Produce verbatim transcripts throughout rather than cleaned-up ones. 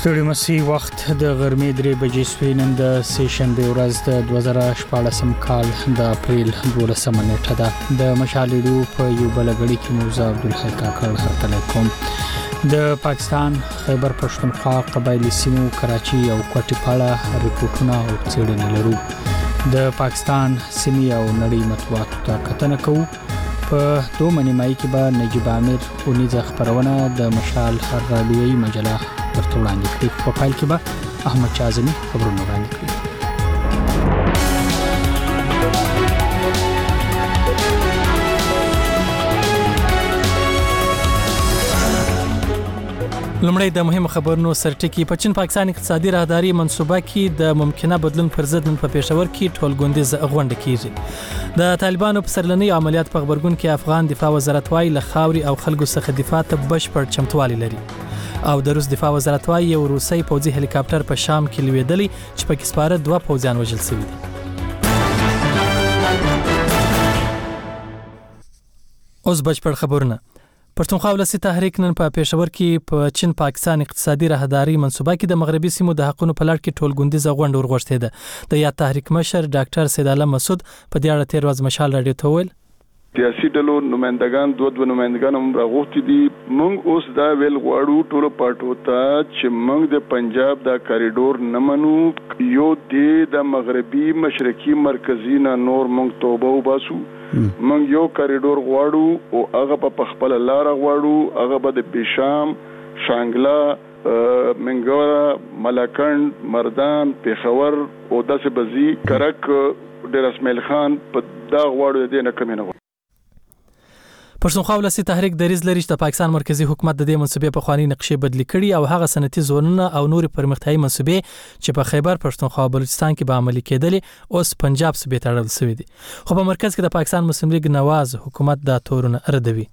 ستړي مسي وخت د غرمې درې بجې شوې. نن د سه شنبه ورځ د دوه زره شپاړسم کال د اپریل دولسمه نیټه ده. د مشال ریډیو په یو بل غړي کې موزه عبدالحی کاکړ هرکلی کوم. د پاکستان خیبر پښتونخوا قبایلی سیمو کراچي او کوټي په اړه ریپورتونه او څېړنې لرو. د پاکستان سیمې او نړۍ مطبوعاتو ته کتنه کوو. په دوه نیمایي کې به نجیب عامر اونیزه خبرونه د مشال راډیویي مجله ورته وړاندې کړي. په پایل کې به احمد شاه اعظمي خبرونه وړاندې کړي. لومړی د مهمو خبرونو سرټکی. په چین پاکستان اقتصادي راهداري منصوبه کې د ممکنه بدلون پر ضد نن په پېښور کې ټولګوندیز غونډه کیږي. د طالبانو په سرلنی عملیات په خبرګون کې افغان دفاع وزارت وايي له خاوري او خلکو څخه دفاع ته بشپړ چمتووالی لري. او د روس دفاع وزارت وايي یو روسي پوځي هلیکاپټر په شام کې لویدلی چې په کې سپاره دوه پوځیان وژل شوي دي. اوس بشپړ خبرونه. پښتونخوا ولسی تحریک نن په پېښور کې په چین پاکستان اقتصادي راهداري منصوبه کې د مغربي سیمو د حقونو په لړ کې ټولګوندیزه غونډه ورغوښتې ده. د یاد تحریک مشر ډاکټر سید عالم مسعود په دې اړه تیر ورځ مشال راډیو ته وویل سیاسي ډلو نمائندگان دوه دوه نمائندگان هم راغوښتي دي. موږ اوس دا ویل غواړو ټولو پارټو ته چې موږ د پنجاب دا کاریډور نه منو. یو د مغربي مشرقي مرکزي نه نور موږ توبه وباسو. موږ یو کاریډور غواړو او هغه په خپل لار غواړو. هغه به د بشام، شانګلا، منګورا، ملاکنډ، مردان، پیښور او داسې بزي کرک ډیر اسماعیل خان په دا غواړو دې نه کمینه. پښتونخوا ولسی تحریک دریز لري چې د پاکستان مرکزی حکومت د دې منصوبې په خواني نقشې بدلی کړي او هغه سنتي زونونه او نور پرمختیايي منصوبې چې په خیبر پښتونخوا او بلوچستان کې به عملي کېدلې اوس پنجاب صوبې ته اړول شوې دي. خو په مرکز کې د پاکستان مسلم لیگ نواز حکومت دا تورونه ردوي.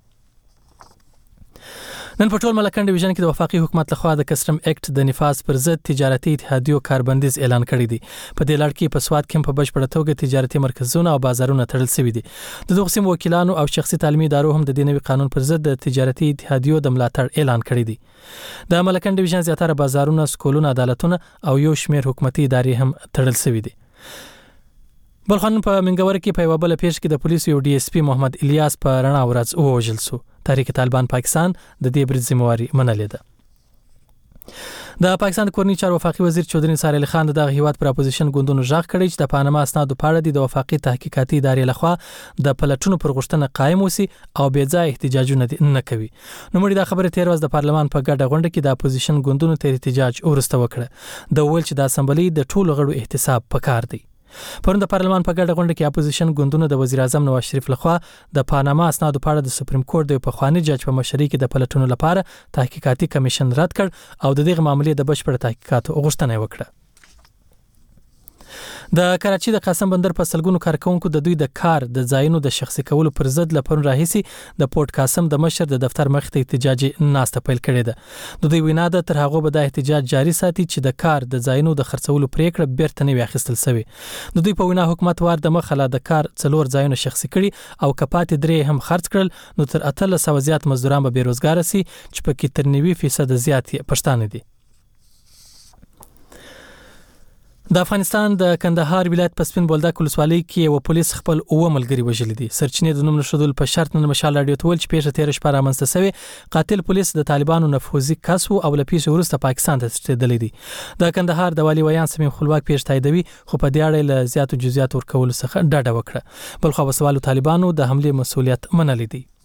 نن په ټول ملکن ډیویژن کې د وفاقي حکومت لخوا د کسټم اکټ د نفاذ پر ضد تجارتي اتحادیو کاربندیز اعلان کړی دی. په دې لړ کې په سواد کې په بشپړه توګه تجارتي مرکزونه او بازارونه تړل شوي دي. د دغه سیمو وکیلانو او شخصي تعلیمي ادارو هم د دې نوي قانون پر ضد د تجارتي اتحادیو د ملاتړ اعلان کړی دی. د ملکن ډیویژن زیاتره بازارونه، سکولونه، عدالتونه او یو شمېر حکومتي ادارې هم تړل شوي دي. بل خانون په منګور کې په یو بل پیښ کې د پولیسو یو ډي اس پی محمد الیاس په رڼا ورځ ووژل شو. تحریک طالبان پاکستان د دې برید ذمہواری منلې ده. د پاکستان کورنی چارو وفاقي وزیر چودري نثار علي خان دغه هیواد پر اپوزیشن ګوندونو ژغ کړی چې د پانما اسنادو په اړه د وفاقي تحقیقاتي ادارې لخوا د پلټونو پر غوښتنه قائم وسی او بې ځای احتجاجونه نه کوي. نو مړي دا خبره تیر ورځ د پارلمان په ګډه غونډه کې د اپوزیشن ګوندونو ته احتجاج ورسته وکړه. د ویل چې د اسمبلی د ټولو غړو احتساب پکار دی. پرون د پارلمان په ګډه غونډه کې اپوزیشن ګوندونو د وزیر اعظم نواز شریف لخوا د پانما اسنادو په اړه د سپریم کورټ د پخوانی جج په مشرۍ کې د پلټونو لپاره تحقیقاتي کمیشن رد کړ او د دغه معاملې د بشپړ تحقیقاتو غوښتنه وکړه. د کراچي د قاسم بندر په سلګونو کارکونکو د دوی د کار د ځایونو د شخصي کولو پر ضد لپاره راهیسي د پورت قاسم د مشر د دفتر مخ ته احتجاجي ناسته پیل کړې ده. د دوی وینا ده تر هغه به د احتجاج جاري ساتي چې د کار د ځایونو د خرڅولو پریکړه بیرته نه واخیستل شوی. د دوی په وینا حکومت وار د مخه د کار څلور ځایونه شخصي کړي او کپات درې هم خرڅ کړل. نو تر اتلس سوه زیات مزدوران به بیروزګار سي چې په کې تر نوي فیصد زیات پښتانه دي. د افغانستان د کندهار ولایت په سپین بولدک ولسوالۍ کې یو پولیس خپل اوه ملګري وژلي دي. سرچینې د نوم نشودل په شرط نه مشال راډیو ته ویل چې پیښه تیر شپه رامنځته شوې. قاتل پولیس د طالبانو نفوذي کس او له پیښې وروسته پاکستان ته تښتېدلی دی. د کندهار د والي ویان سمیم خپلواک پیښه تاییدوي خو په دې اړه له زیاتو جزئیات ورکول څخه ډډه وکړه. بل خو وسوالو طالبانو د حمله مسؤلیت منلې دي.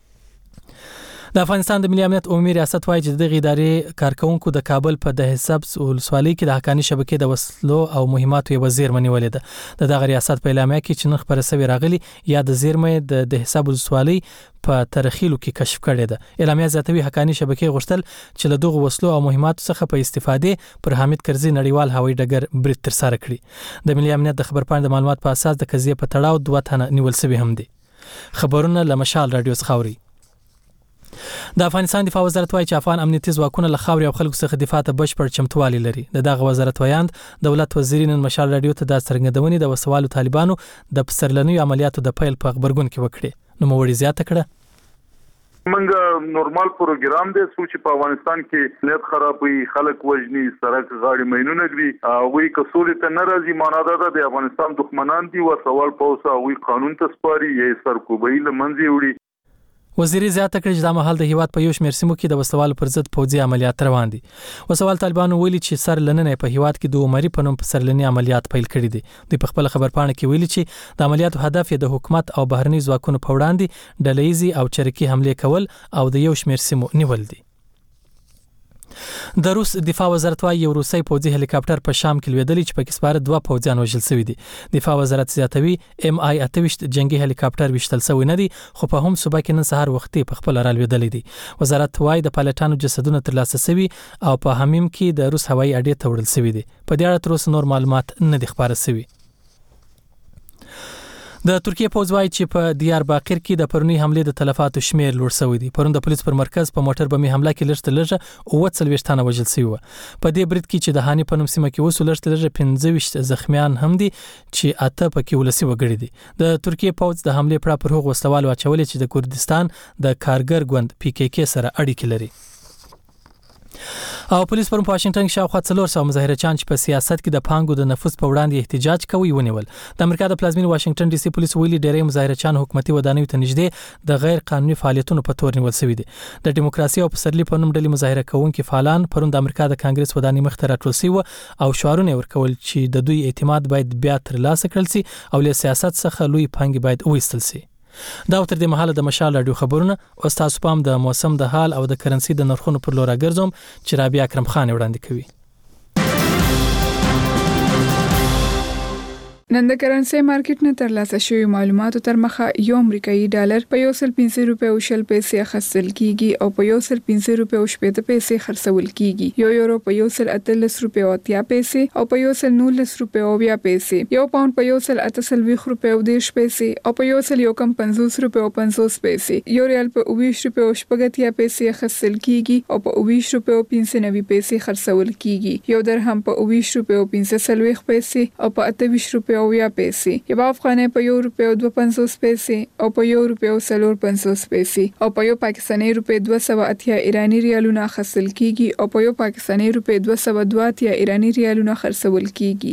د افغانستان د ملي امنیت عمومي ریاست وايي چې دغه ادارې کارکونکو د کابل په د حساب ولسوالۍ کې د حقاني شبکې د وسلو او مهماتو یو وزیر منولې ده. د دغه ریاست په اعلامیه کې چې نن خبره سوي راغلي یا د زیرمې د د حساب ولسوالۍ په ترخیلو کې کشف کړي ده. اعلامیه زیاتوي حقاني شبکې غوښتل چې له دغه وسلو او مهماتو څخه په استفادې پر حامد کرزي نړیوال هوایي ډګر برید تر سره کړي. د ملي امنیت د خبرپاڼې د معلومات په اساس د قضیې په تړاو دوه تنه نیول شوي هم دي. خبرونه له مشال راډیو څخه اوري. د افغانستان دفاع وزارت وايي چې افغان امنیتي ځواکونه له خاورې او خلکو څخه دفاع ته بشپړ چمتووالی لري. د دغه وزارت ویاند دولت وزیر نن مشال راډیو ته د څرګندونې د وسوالو طالبانو د پسرلنیو عملیاتو د پیل په خبرګون کې وکړي. نو موړي زیاته کړه منګه نورمال پروګرام دی چې په افغانستان کې نیت خرابوي خلک وجني سرک غاړي مینونه دي وی کسول ته ناراضي معنا ده د افغانستان دښمنان دي او سوال پوسا وی قانون ته سپاري یې سرکوبۍ لمنځي وړي. وزیر زیاته کړ چې د مهال د هیواد په یو شمېر سیمو کې د وسوال پر ضد پوځي عملیات روان دي. وسوال طالبانو ویلي چې سر لننه په هیواد کې د عمري په نوم په سرلني عملیات پیل کړي دي. دوی په خپل خبرپاڼه کې ویلي چې د عملیاتو هدف یې د حکومت او بهرني ځواکونو په وړاندې ډلهیزي او چریکي حمله کول او د یو شمېر سیمو نیول دي. د روس دفاع وزارت وايي یو روسي پوځي هلیکاپټر په شام کې لویدلی چې پکې سپاره دوه پوځیان وژل شوي دي. دفاع وزارت زیاتوي ام آی اته جنگي هلیکاپټر وشتل شوی نه دي خو په هم صوبه کې نن سهار وختي په خپل را لویدلی دي. وزارت وايي د پایلټانو جسدونه ترلاسه شوي او په حمیم کې د روس هوایي اډې ته وړل شوي دي. په دې اړه تر اوسه نور معلومات نه دي خبره شوي. د ترکیه پوځ وايي چې په دیار باقر کې د پرونی حمله د تلفاتو شمیر لوړ شوی دی. پرون د پولیس پر مرکز په موټر بمي حمله کې لږ تر لږه اوه څلوېښت تنه وژل شوي وو. په دې برید کې چې د هاني په نوم سیمه کې اوس لږ تر لږه پنځه ویشت زخمیان هم دي چې اته پکې ولسی وګړي دي. د ترکیه پوځ د حمله پر پر هغو وسلوال واچولې چې د کردستان د کارګر ګوند پی کې کې سره اړیکې لري. او پولیس پر واشنگټن کې شاوخوا څلور سوه مظاهرچیان چې په سیاست کې د پانګو د نفوذ په وړاندې احتجاج کوي ونیول. د امریکا د پلازمینې واشنگټن ډي سي پولیس ویلي ډېری مظاهرچیان حکومتي ودانیو ته نږدې د غیر قانوني فعالیتونو په تور نیول شوي دي. د دیموکراسي او پسرلي په نوم ډلې مظاهره کوونکي فعالان پرون د امریکا د کانګرس ودانۍ مخ ته راټول شوي او شعارونه ورکول چې د دوی اعتماد باید بیا ترلاسه کړل شي او له سیاست څخه لوی پانګې باید وایستل شي. دا تر دې مهاله د مشال رادیو خبرونه او تاسو پام د موسم د حال او د کرنسي د نرخونو پر لور راګرځوم چې رابعه اکرم خان وړاندې کوي. نن د کرنسي مارکیټ نه ترلاسه شوی معلوماتو تر مخه یو امریکایي ډالر په یو سل پنځه روپۍ او شل پیسې اخیستل کیږي او په یو سل پنځه روپۍ او شپږ پیسې خرڅول کیږي. یو یورو په یو سل اتلس روپۍ او اتیا پیسې او په یو سل نولس روپۍ او بیا پیسې. یو پاوند په یو سل اته څلوېښت روپۍ او دېرش پیسې او په یو سل یو کم پنځوس روپۍ او پنځوس پیسې. یو ریال په اوویشت روپۍ او شپږ اتیا پیسې اخیستل کیږي او په اوویشت روپۍ او پنځه نوي پیسې خرڅول کیږي. یو درهم په اوویشت روپۍ او پنځه څلوېښت پیسې او په اته ویشت روپۍ او یا پیسې. یو افغانۍ په یو روپۍ او دوه پنځوس پیسې او په یو روپۍ او څلور پنځوس پیسې او په یو پاکستاني روپۍ دوه سوه اتیا ایراني ریالونه اخیستل کیږي او په یو پاکستاني روپۍ دوه سوه دوه اتیا ایراني ریالونه خرڅول کیږي.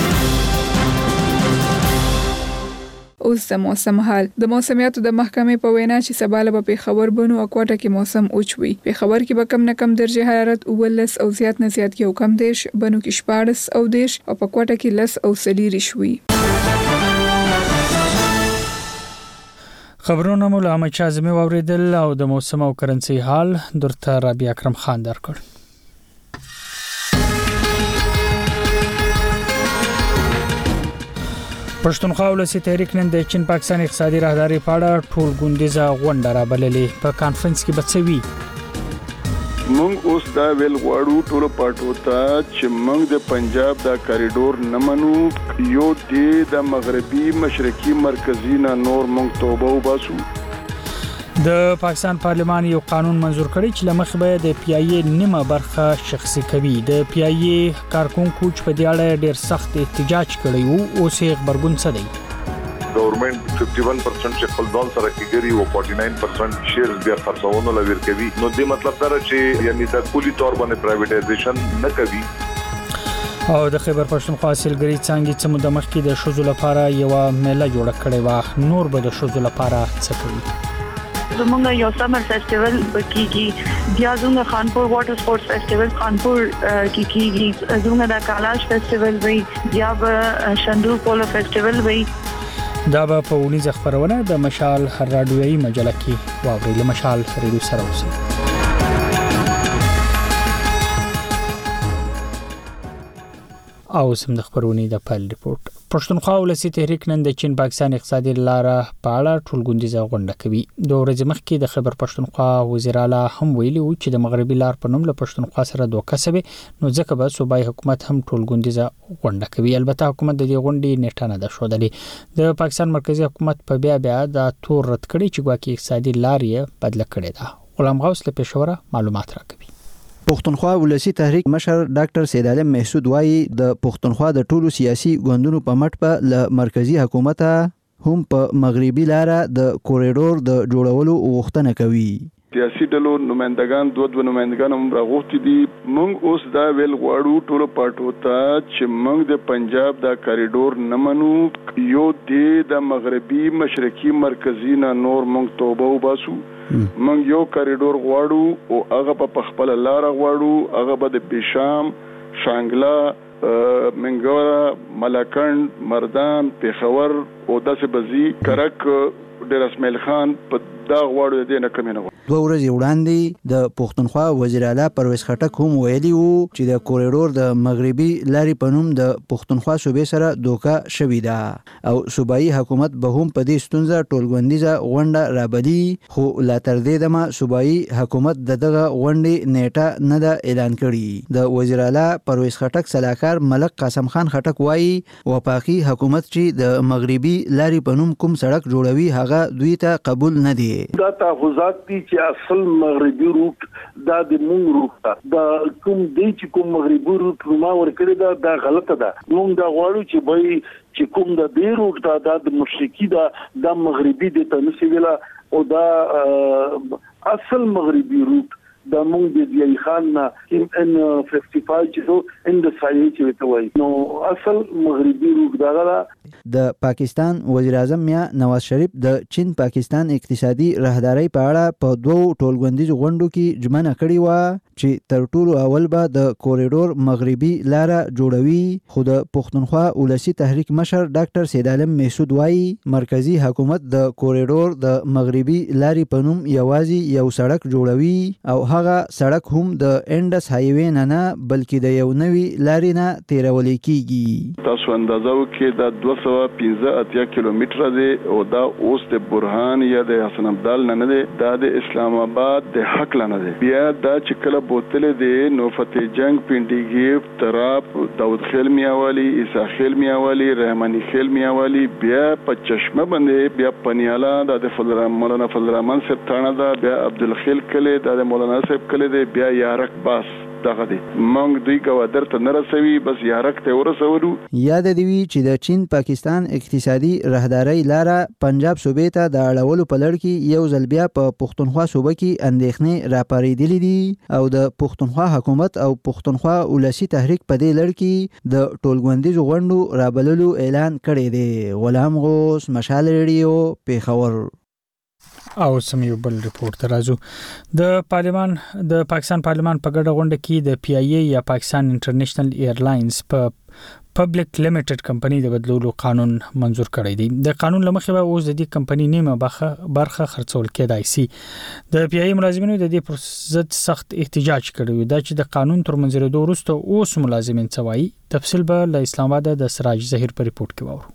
اوس د موسم حال. د موسمیاتو د محکمې په وینا چې سبا له پیښور بنو او کوټه کې موسم اوچ وي. پیښور کې به کم نه کم درجه حرارت اوولس او زیات نه زیات یو کم دیش، بنو کې شپاړس او دیش او په کوټه کې لس او څلېرویشت وي. خبرونه مو له احمد شاه اعظمي واوریدل او د موسم او کرنسي حال درته رابعه اکرم خان درکړ. پښتونخوا ولسی تحریک نن د چین پاکستان اقتصادي راهداري په اړه ټول ګوندیزه غونډه را بللې. په کانفرنس کې بچوي مونږ اوس دا ویل غواړو ټول پټو ته چې مونږ د پنجاب دا کریډور نه منو. یو د مغربي مشرقي مرکزي نه نور مونږ توبه وباسو. د پاکستان پارلمان یو قانون منزور کړی چې لمخ به د پی ای ای نیمه برخه شخصي کوي. د پی ای ای کارکونکو چې په دې اړه ډېر سخت احتجاج کړی وو اوس یې خبرګون څه دی. گورنمنت ففټي ون پرسنټ چې خپل ځان سره کېږي او فورټي ناین پرسنټ شیرز بیا خرڅونه لور کوي. نو دې مطلب دا چې یعنی دا کلی تور باندې پرایویټایزیشن نه کوي. او د خیبر پښتونخوا سیلګری څنګه چې مو د مخ کې د شوزو لپاره یو میله جوړ کړې و. نور به د شوزو لپاره څه کوي؟ زمونږ یو سمر فیسټیوال کیږي، بیا زمونږ خانپور واټر سپورټس فیسټیوال خانپور کې کیږي، زمونږ د کالاش فیسټیوال وي، بیا به شندو پولو فیسټیوال وي. دا به په ونیزه خبرونه د مشال رادیویي مجله کې واوري. له مشال ریډیو سره اوسئ. او سم د خبرونې د پایل ریپورت. پښتونخوا ولسی تحریک نن د چین پاکستان اقتصادي لاره په اړه ټولګوندیزه غونډه کوي. د ورځې مخکې د خیبر پښتونخوا وزیر اعلی هم ویلي و چې د مغربي لار په نوم له پښتونخوا سره دوکه سوي، نو ځکه به صوبایي حکومت هم ټولګوندیزه غونډه کوي. البته حکومت د دې غونډې نیټه نه ده ښودلې. د پاکستان مرکزی حکومت په بیا بیا د تور رد کړي چې ګواکې اقتصادي لار یې بدله کړې ده. غلام غوث له پېښوره معلومات راکوي. پښتونخوا ولسی تحریک مشر ډاکټر سید عالم محسود وایي د پښتونخوا د ټولو سیاسي ګوندونو په مټ په ل مرکزی حکومت هم په مغربي لار د کوریډور د جوړولو غوښتنه کوي. سیاسي ډلو نمائندگان دوه دوه نمائندگان هم راغوښتي دي. موږ اوس دا ویل غواړو ټولو پارټو ته چې موږ د پنجاب دا کاریډور نه منو. یو د مغربي مشرقي مرکزي نه نور موږ توبه وباسو. موږ یو کاریډور غواړو او هغه په خپل لار غواړو. هغه به د بشام، شانګلا، منګورا، ملاکنډ، مردان، پیښور او داسې بزي کرک ډیر اسماعیل خان په دا غواړو د نه کمینه. دوه ورځې وړاندې د پښتونخوا وزیر اعلی پرویز خټک هم ویلي وو چې د کوریډور د مغربي لارې په نوم د پښتونخوا صوبې سره دوکه شوې ده او صوبایي حکومت به هم په دې ستونزه ټولګوندیزه غونډه رابلي. خو لا تر دې دمه صوبایي حکومت د دغه غونډې نیټه نه ده اعلان کړې. د وزیر اعلی پرویز خټک سلاکار ملک قاسم خان خټک وایي وفاقي حکومت چې د مغربي لارې په نوم کوم سړک جوړوي هغه دوی ته قبول نه دي. دا تحفظات دي چې اصل مغربي روټ دا د مونږ روټ دا, دا کوم دی چې کوم مغربي روټ ما ورکړی دا دا غلطه ده. مونږ دا غواړو چې به چې کوم د دې روټ دا د مشرقي دا د مغربي د تنسي ویلا او دا اصل مغربي روټ د مونږ د ضیاء خان نه ان پنځه پنځه چې دو ان د سایه چې ته وایي نو اصل مغربي روټ دا غلا. د پاکستان وزیر اعظم میا نواز شریف د چین پاکستان اقتصادي راهداري په اړه په دوو ټولګوندیزو غونډو کې ژمنه کړې و چې تر ټولو اول به د کوریډور مغربي لار جوړوي. خو د پښتونخوا ولسی تحریک مشر ډاکټر سید عالم محسود وایي مرکزی حکومت د کوریډور د مغربي لارې په نوم یوازې یو سړک جوړوي او هغه سړک هم د انډس هایوي نه نه بلکې د یو نوي لارې نه تیرول کیږي. تاسو اندازه وکړئ دا دوه سوه پنځه اتیا کیلومتره دی او دا اوس د برهان یا د حسن ابدال نه نه دی، دا د اسلام آباد د حق نه دی. بیا دا چې کله بوتل دی نو فتح جنگ، پنډیګیف، تراب، داود خیل میاوالی، عیسی خیل میاوالی، رحمانی خیل میاوالی، بیا په چشمه باندې، بیا پنیالا د فضل مولانا فضل الرحمن صاحب تانه دا، بیا عبدالخیل کله د مولانا صاحب کله دی، بیا یارک باس دغه دی. مونږ دوی کوادر ته نه رسوي، بس یارک ته ورسولو. یاد دی وی چې د چین پاکستان اقتصادي راهداري لاره پنجاب صوبې ته د اړولو په لړ کې یو ځل بیا په پښتونخوا صوبه کې اندېښنې راپارېدلې دي او د پښتونخوا حکومت او پښتونخوا ولسی تحریک په دې لړ کې د ټولګوندیزو غونډو رابللو اعلان کړی دی. غلام غوث، مشال ریډیو، پیښور. او سم یو بل ریپورت راځو. د پارلمان د پاکستان پارلمان په ګډه غونډه کې د پی آی ای یا پاکستان انټرنیشنل ایرلاینز په پبلک لیمیټډ کمپنی د بدلولو قانون منزور کړی دی. د قانون لمخې به اوس د دې کمپنی نیمه برخه خرڅول کېدای شي. د پی آی ای ملازمینو د دې پر ضد سخت احتجاج کړی دا چې د قانون تر منځرېدو وروسته اوس ملازمین څه وایي. تفصیل به له اسلام آباد د سراج ظهیر په ریپورت کې واورو.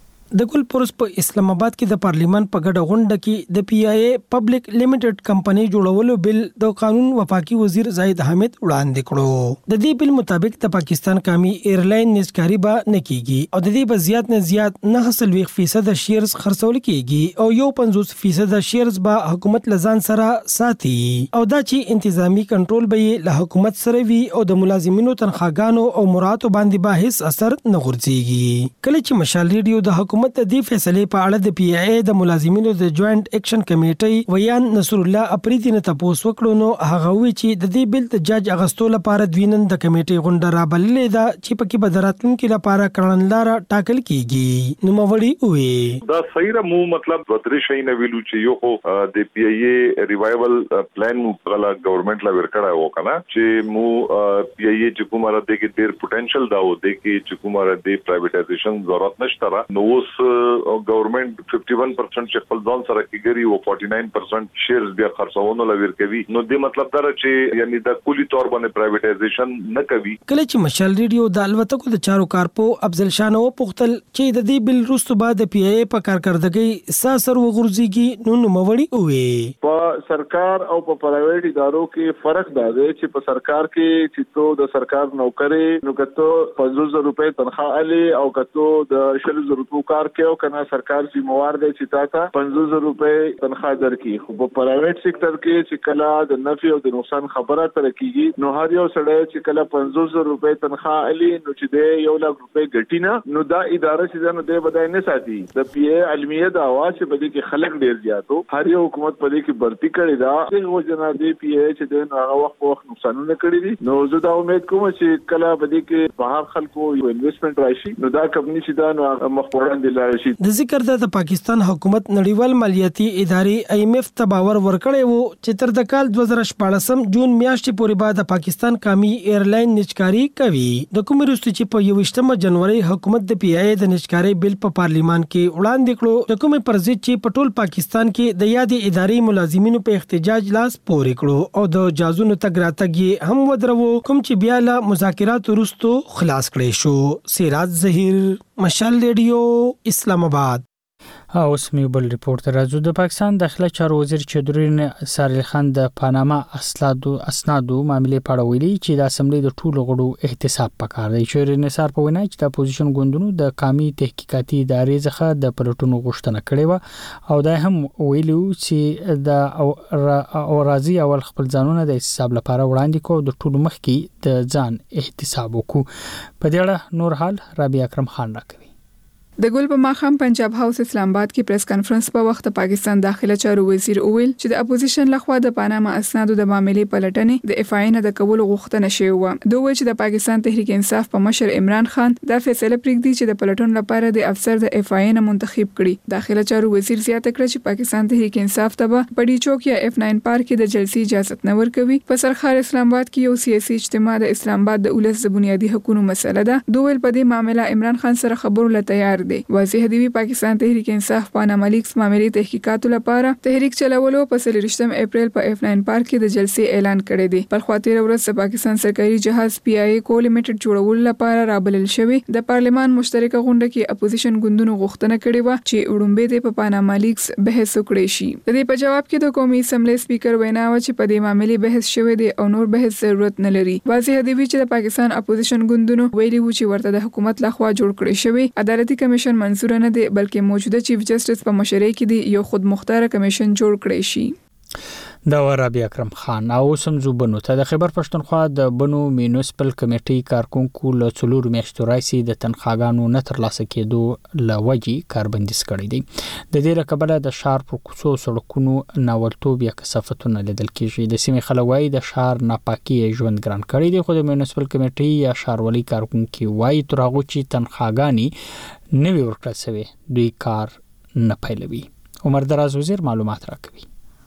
د ګل پروس په اسلام آباد کې د پارلیمان په ګډه غونډه کې د پی آی ای پبلک لیمیټډ کمپنی جوړولو بل د قانون وفاقي وزیر زاهد حامد وړاندې کړو. د دې بل مطابق د پاکستان قومي ایرلاین نسکاری به نه کیږي او د دې په زیات نه زیات نه حاصل ویخ فیصد شیرز خرڅول کیږي او یو پنځوس فیصد شیرز به حکومت لزان سره ساتي او دا چې انتظامی کنټرول به له حکومت سره وي او د ملازمینو تنخواګانو او مراتب باندې به هیڅ اثر نه غورځيږي. کله چې مشال ریډیو د حکومت د دې فیصلې په اړه د پی آی ای د ملازمینو د جوائنټ اکشن کمیټې ویان نصر الله اپریدي نه تاسو وکړو نو هغه وی چې د دې بل د جج اغستو لپاره دوینن د کمیټې غونډه را بللې ده چې پکې بدراتونکو لپاره کړنلار ټاکل کیږي. نو موري وی دا صحیح مو مطلب ودرې شي نه ویلو چې یو خو د پی آی ای ریوایول پلان مو غلا ګورنمنت لا ورکړا و کنه چې مو پی آی ای چې کومه را دي کې ډیر پوتنشل دا و دي کې چې کومه را دي پرایویټایزیشن ضرورت نشته نو اوس گورنمنت ففټي ون پرسنټ چې خپل ځان سره کیږي او فورټي ناین پرسنټ شیرز بیا خرڅونو لور کوي. نو د مطلب دا چې یعنی د کلی تور باندې پرایویټایزیشن نه کوي. کله چې مشال ریډیو د الوتکو د چارو کارپو افضل شانو پختل چې د دې بل روستو بعد پی ای په کارکردګۍ ساسر وغورځيږي نو نو موري وي. په سرکار او په پرایویټ ادارو کې فرق دا دی چې په سرکار کې چې تو د سرکار نوکرې نو کته پنځوس زره روپے تنخواه علي او کته د شل زره روپے کار کې کنه سرکار ذمہوار دی چې تا ته پنځوس زره روپے تنخواه درکې. خو په پرایویټ سېکټر کې چې کله د نفع او د نقصان خبره تر کېږي نو هر یو سړی چې کله پنځوس زره روپے تنخواه علي نو چې دی یو لک روپے ګټي نه نو دا اداره چې نو دی بدای نه ساتي. د پی ای علمیه دا وا چې بده کې خلک ډیر زیاتو هر یو حکومت په دې کې برتی کړی دا هغه جنا دی پی ای چې د هغه وخت وخت نقصانونه کړی دي نو زه دا امید کوم چې کله به دې کې بهر خلکو یو انویسټمنٹ راشي نو دا کمپنی چې دا نو مخوران دي لار شي. د ذکر د پاکستان حکومت نړیوال مالیاتي ادارې آی ایم ایف ته باور ورکړی وو چې تر د کال دوه زره شپږ جون میاشتې پورې بعد پاکستان قومي ایرلاین نشکاری کوي. د کوم وروسته چې په یوویشتمه جنوري حکومت د پی ای د نشکاری بل په پارلیمان کې وړاندې کړو د کومې پر ضد چې په ټول پاکستان کې د یادې ادارې ملازمینو په احتجاج لاس پورې کړو او د جازونو تګ راتګ هم ودرو کوم چې بیا له مذاکرات وروسته خلاص کړي شو. سراج ظهیر مشال ریډیو اسلام آباد. اوس می بل ریپورت راځو. د پاکستان داخله چارو وزیر چودري نثار خان د پاناما اسنادو اسنادو معاملې په اړه ویلي چې د اسمبلی د ټولو غړو احتساب پکار دی. چودري نثار په وینا چې د اپوزیشن ګوندونو د قومي تحقیقاتي ادارې څخه د پلټونو غوښتنه کړې و او دا هم ویلو چې د اورازي اول خپل ځانونه د حساب لپاره وړاندې کو د ټولو مخکې د ځان احتساب وکړو. په دې اړه نور حال رابعه اکرم خان راکوي. د ګل په ماخام پنجاب هاوس اسلام آباد کې پریس کانفرنس په وخت پاکستان داخله چارو وزیر اویل چې د اپوزیشن لخوا د پاناما اسنادو د معاملې پلټنې د اف آی نه د کول غوښتنه شوې و. دوی چې د پاکستان تحریک انصاف په مشر عمران خان دا فیصله پرېږدي چې د پلټون لپاره د افسر د اف آی نه منتخب کړي. داخله چارو وزیر زیاته کړه چې پاکستان تحریک انصاف ته په پډی چوک یا اف ناین پارک کې د جلسې اجازه نه ورکوي. په سرخار اسلام آباد کې یو سیاسي اجتماع د اسلام آباد د اولس د بنیادی حقوقو مسله ده. دوی په دې معاملې عمران خان سره خبرو لته تیار دي. واضح دی پاکستان تحریک انصاف پاناما لیکس معاملې تحقیقاتو لپاره تحریک چلولو په څلورشتم اپریل په اف ناین پارک کې د جلسې اعلان کړی دی. په خاطر ورځ پاکستان سرکاري جهاز پی آی کو لیمیټډ جوړول لپاره رابلل شوی. د پارلمان مشترکه غونډه کې اپوزیشن ګوندونو غوښتنه کړې و چې وړومبه د په پاناما لیکس بحث وکړي شي. د دې په جواب کې د قومي اسمبلی سپیکر وینا و چې په دې معاملې بحث شوی دی او نور بحث ضرورت نه لري. واضح دی چې د پاکستان اپوزیشن ګوندونو ویلي و چې ورته د حکومت لخوا جوړ کړی شوی عدالتي کمیشن منظور نه دی بلکې موجوده چیف جسټس په مشرۍ کې دی یو خود مختار کمیشن جوړ کړی شي. دا رابعه اکرم خان. او سمزو بنو ته د خیبر پښتونخوا د بنو میونسپل کمیټې کارکونکو له څلور میاشتو راځي د تنخواګانو نه ترلاسه کېدو لوجي کاربندیز کړی دی. د دې رقبله د شهر پر کوڅو سړکونو ناولتوب یا کثافتونه لیدل کېږي. د سیمې خلک وایي د شهر ناپاکي ژوند ګران کړی دی خو د میونسپل کمیټې یا ښاروالۍ کارکونکو وایي تر هغه چې تنخواګانې نوی ورکړل شوی دوی کار نه پیلوي. عمر دراز وزیر معلومات راکوي.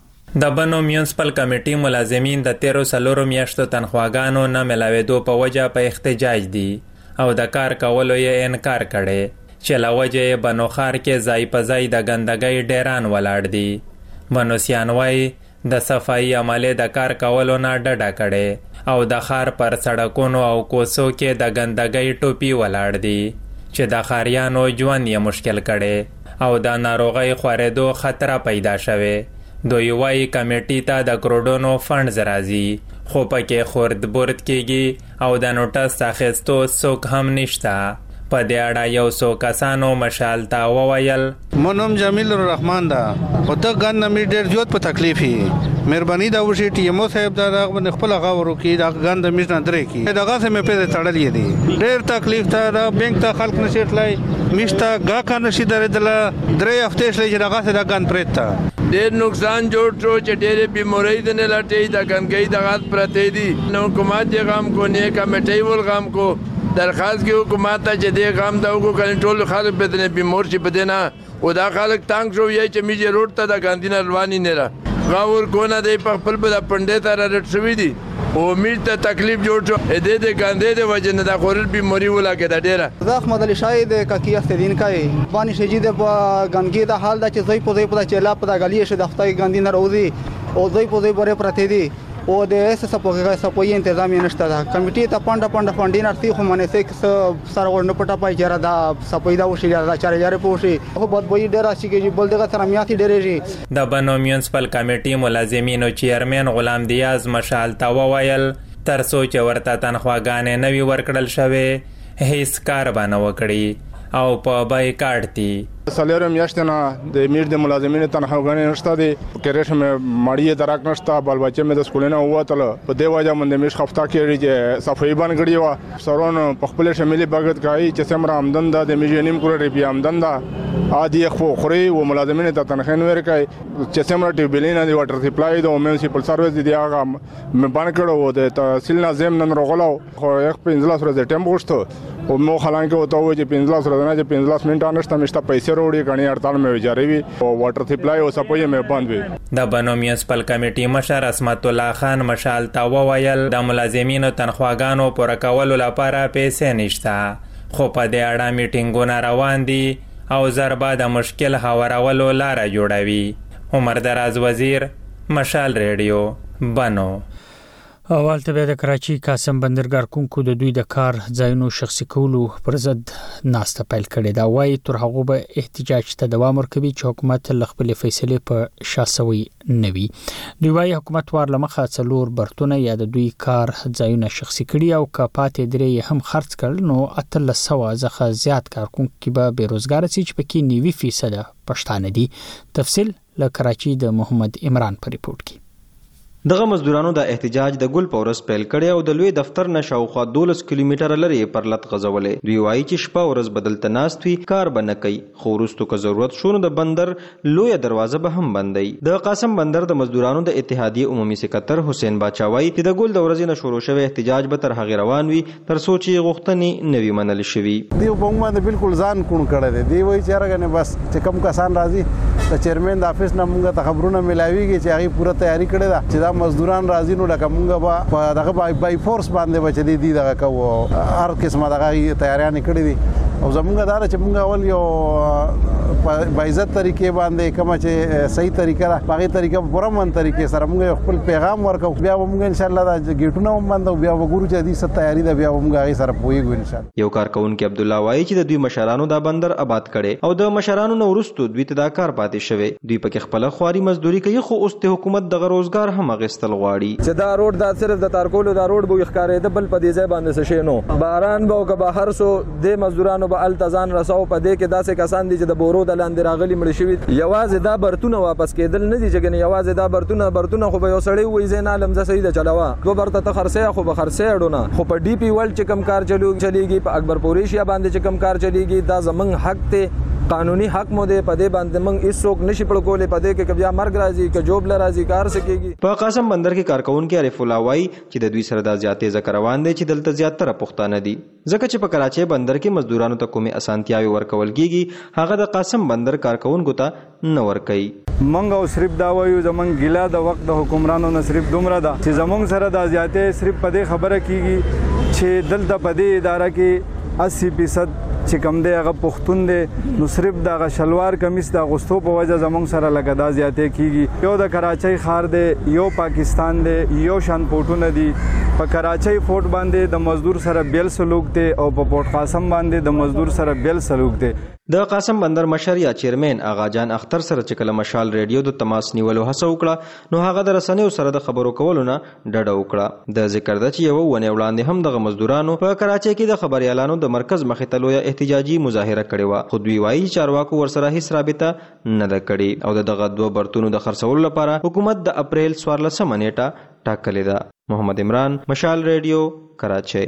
د بنو میونسپل کمیټې ملازمین د تیرو سلورو میاشتو تنخواګانو نه ملاوېدو په وجه په احتجاج دي او د کار کولو یې انکار کړي چې له وجه یې بنو ښار کې ځای په ځای د ګندګۍ ډیران ولاړ دي. بنوسیان وایي د صفایي عملې د کار کولو نه ډډه کړي او د ښار پر سړکونو او کوڅو کې د ګندګۍ ټوپي ولاړ دي چې د ښاریانو ژوند یې مشکل کړي او د ناروغۍ خورېدو خطر پیدا شوی. دوی وایي کمیټې ته د کروڑونو فنډز راځي خو پکې خورد برد کېږي او د نوټس اخیستو څوک هم نشته. په دې اړه یو څو کسانو مشال ته وویل منم جمیل الرحمن دا خو ته ګن مې ډېر زیات په تکلیف یې مهرباني دا وشي ټي ایم او صاحب دا د خپل غاورو کې دا ګن د میشن درې کې دغه سم په تړلې دي ډېر تکلیف ته دا بانک ته خلک نشي تلای میشته گا کا نشي درېدل درې هفته شلې چې دغه دا ګن پرېتا ډېر نقصان جوړ شو چې ډېرې بیمارۍ د نه لټې د ګنګۍ د غات پرته دي نو حکومت یې غام کو نه کمیټې ول غام کو درخواست کې حکومت ته چې دې غام دا وګو کنټرول خلک به د بیمار شي بدنه او دا خلک تنگ شو یې چې میجه روډ ته د ګاندینه رواني نه را غاور کو نه دی په خپل په پندې ته رټ شوی دي او امید ته تکلیف جوړ شو دې دې ګاندې د وجه نه د خورل بیماری ولا کې د ډیره زخم مدل شاید ککی استدین کای باندې شجید په ګنګي د حال د چې زوی په زوی په چلا په د غلی شه د خدای ګاندی نه روزي او زوی په زوی بره پرته دي او د اس سپوږه سپوږی تنظیم نشته دا کمیټې ته پاند پاند فندین ارتي خو منه سیکس سره ورن پټه پای چر دا سپویدا وشي دا چار یاره پوشي خو بد بوې ډیر شي کې بل دغه تر میاتي ډیرې د بنو میونسپل کمیټې ملازمینو چیرمن غلام دیاز مشال تا وویل تر سوچ ورته تنخواګانې نوی ورکړل شوی هیڅ کار باندې وکړي او په بای کارتي سلیرو میاشتنا د امیر د ملازمینو تنخواګانې نشته دي کېرش مې ماړی درک نشته بل بچې مې د سکولینه ووتل په دی وجه من د میش خفتا کې چې صفای باندې غړي و سرون په خپل شمالي بغت کای چې سمره آمدن ده د میجنیم کور ری پی آمدن ده عادي خو خوري او ملازمین ته تنخواه نه ورکړي چې څومره ټیوبلینا دی واټر سپلای دی او میونسپل سرویس دی هغه مې باندې کړو د تحصیل ناظم نن راغلو خو یو پنځه ورځې ټیم غوښتو او مو خلان کې وته و چې پنځه ورځې نه چې پنځه منټه نشته مشته پیسې وروړي غني هړتال مې وجاري وي او واټر سپلای او سپوی مې بند وي د بنو میونسپل کمیټې مشر اسمت الله خان مشال تا وویل د ملازمینو تنخواګانو پوره کولو لپاره پیسې نشته خو په دې اړه میټینګونه روان دي او ضربه د مشکل هوارولو لاره جوړوي. عمر دراز وزیر، مشال ریډیو، بنو. اول ته د کراچي قاسم بندرګاه کونکو د دوی د کار ځایونو شخصي کولو پر ضد ناسته پیل کړې دا وایي تر هغه به احتجاج ته دوام ورکوي چې حکومت خپل فیصله په شاسوي نوي. دوی وایي حکومت ور لمخه څلور برتونه یا د دوی کار ځایونه شخصي کړي او کپاتې درې هم خرڅ کړل نو اتل سوا ځخه زیات کارکونکو به بیروزګار سي چې پکې نیوي فیصد پښتانه دي. تفصیل له کراچي د محمد عمران په ریپورت کې. دغه مزدورانو د احتجاج د ګل پورس پیل کړي او د لوی دفتر نشاوخوا دولس کیلومتره لري پر لټ غزولې. دوی وایي چې شپه ورځ بدلته ناست وي کار به نه کوي خو وروستو که ضرورت شو نو د بندر لوی دروازه به هم بندي. د قاسم بندر د مزدورانو د اتحادیې عمومي سکرټر حسین باچا وایي چې د ګل د ورځې نه شروع شوی احتجاج به تر هغې روان وي تر څو چې غوښتنې نه وي منل شوي. دوی په موږ باندې بالکل ځان کون کړی دی. دوی وایي چې هرګنې بس چې کم کسان راځي د چیرمن د افیس نه موږ ته خبرونه ملاویږي چې هغې پوره تیاری کړې ده چې دا مزدوران راځي نو لکه مونږ به په دغه بای فورس باندې به چې دی دغه کوو هر قسمه دغه تیاریانې کړې دي او زمونږ دا چې مونږ اول یو په عزت طریقې باندې کومه چې صحیح طریقه ده په هغې طریقه په پوره من طریقې سره مونږ خپل پیغام ورکو بیا به مونږ انشاءالله دا ګیټونه هم بندو بیا به ګورو چې دې څه تیاري ده بیا به مونږ هغې سره پوهېږو انشاءالله. یو کارکوونکی عبدالله وایي چې د دوی مشرانو دا بندر آباد کړی او د مشرانو نه وروستو دوی ته دا کار پاتې شوی. دوی پکې خپله خواري مزدوري کوي خو اوس د حکومت دغه روزګار هم اخیستل غواړي. چې دا روډ دا صرف د تارکولو دا روډ به ښکارېده بل په دې ځای باندې څه شی نو باران به او که بهر سو د مزدورانو به هلته ځان رسو په دې کې داسې کسان دي چې د بورو د لاندې راغلي مړه شوي یوازې دا برتونه واپس کېدل نه دي چې ګنې یوازې دا برتونه برتونه خو به یو سړی ووایي زه نه علم زه صحیح ده چلوه دوه برته ته خرڅی خو به خرڅی اړو نه خو په ډي پي ورلډ چې کم کار چلیږي په اکبرپور ایشیا باندې چې کم کار چلیږي دا زمونږ حق دی قانوني حق مو دی په دې باندې موږ هیڅوک نشي پړ کولی په دې کې که بیا مرګ راځي که جوب له راځي کار څه کېږي. په قاسم بندر کې کارکوونکي عارف الله وایي چې د دوی سره دا زیاتې ځکه روان دی چې دلته زیاتره پښتانه دي ځکه چې په کراچۍ بندر کې مزدورانو ته کومې اسانتیاوې ورکول کېږي هغه د قاسم بندر کارکوونکو ته نه ورکوي. موږ او صرف دا وایو زموږ ګیله د وخت د حکمرانو نه صرف دومره ده چې زموږ سره دا زیاتې صرف په دې خبره کېږي چې دلته په دې اداره کې اسی فیصد چې کم دی هغه پښتون دی نو صرف دغه شلوار کمیس د اغوستو په وجه زموږ سره لږه دا زیاتې کېږي. یو د کراچۍ ښار دی یو پاکستان دی یو شان پورټونه دي په کراچۍ فورټ باندې د مزدور سره بیل سلوک دی او په پورټ قاسم باندې د مزدور سره بیل سلوک دی. د قاسم بندر مشر یا چیرمن آغا جان اختر سره چې کله مشال ریډیو د تماس نیولو هڅه وکړه نو هغه د رسنیو سره د خبرو کولو نه ډډه وکړه. د ذکر ده چې یو ونې وړاندې هم دغه مزدورانو په کراچۍ کې د خبريالانو د مرکز مخې ته لویه احتجاجي مظاهره کړې وه خو دوی وایي چارواکو ورسره هیڅ رابطه نه ده کړې او د دغه دوه برتونو د خرڅولو لپاره حکومت د اپریل څوارلسمه نیټه ټاکلې ده. محمد عمران، مشال ریډیو، کراچۍ.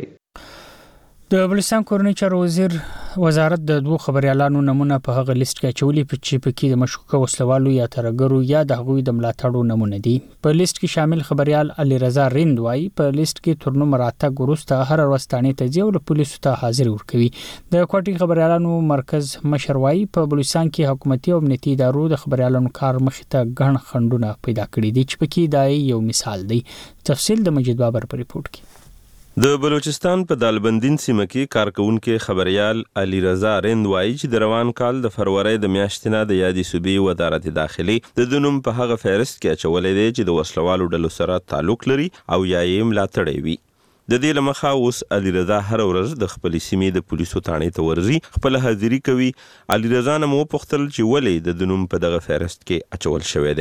د بلوچستان کورنۍ چارو وزیر وزارت د دوه خبريالانو نمونه په هغه لیست کې اچولي چې پکې د مشکوکه وسلوالو یا ترګرو یا د هغوی د ملاتړو نمونه دي. په لیست کې شامل خبريال علي رضا رند وایي په لیست کې تر نو مراتب وروسته هر ورځ تانې ته ځي او پولیسو ته حاضر ورکوي. د کوټي خبريالانو مرکز مشر وایي په بلوچستان کې حکومتي او امنیتي ادارو د خبريالانو کار مخې ته ګڼ خنډونه پیدا کړي دي چې پکې دا یو مثال دی. تفصیل د مجید بابر په ریپورت کې. د بلوچستان په دالبندین سیمه کې کارکونکو خبريال علي رضا رند وایي چې د روان کال د فروری د میاشتې نه د یادې صوبې وزارت داخلي د دنوم په هغه فهرست کې اچولې دی چې د وسلوالو ډلو سره تعلق لري او یا یې ملاتړی وي. د دې لمخه اوس علي رضا هر ورځ د خپل سیمې د پولیسو تانې ته ورځي خپل حاضری کوي. علي رضا نه مو پوښتل چې ولې د دنوم په دغه فهرست کې اچول شوی دی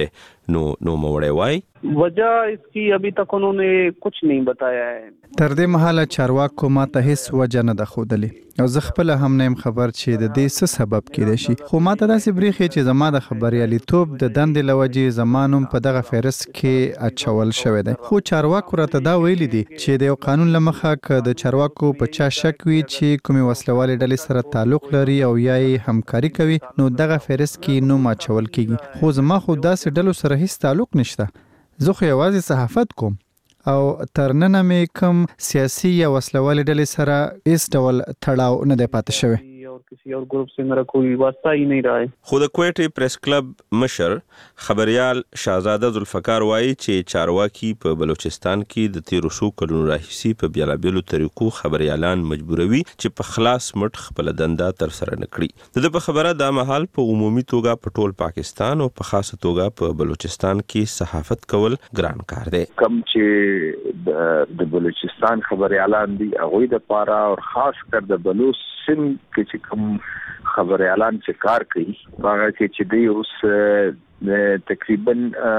نو نو موړی وای वजह इसकी अभी तक उन्होंने कुछ नहीं बताया है. تر دې مهاله چارواکو ماته هیڅ وجه نه ده ښودلې او زه خپل هم نه خبر چې د دې څه سبب کېدای شي، خو ماته داسې بریښي چې زما د خبرياليتوب د دندې لوجې زمانوم په دغه فهرست کې اچول شوی دی. خو چارواکو راته دا ویلي دي چې د یو قانون لمخه ک د چارواکو په چا شک وي چې کومې وسلوالې ډلې سره تعلق لري او یا یې همکاري کوي نو دغه فهرست کې نوم اچول کیږي. خو زما خو داسې ډلو سره هیڅ تعلق نشته. زه خو یوازې صحافت کوم او تر ننه مې کوم سیاسي یا وسلوالې ډلې سره هیڅ ډول تړاو نه دی پاتې شوی. किसी और ग्रुप से मेरा कोई वास्ता ही नहीं रहा है. خو د کوټې پریس کلب مشر خبريال شاهزاده ذوالفقار وایي چې چارواکي په بلوچستان کې د تیرو څو کلونو راهیسي په بیلابیلو طریقو خبريالان مجبوروي چې په خلاص مټ خپل دنده تر سره نکړي. د په خبره د مهال په عمومي توګه په ټول پاکستان او په خاصه توګه په بلوچستان کې صحافت کول ګران کار دی. کم چې د بلوچستان خبريالان دي هغه د پاره او خاص کر د بلوچ سم کې چې کوم خبريالان چې کار کوي هغه کې چې دی اوس تقریبا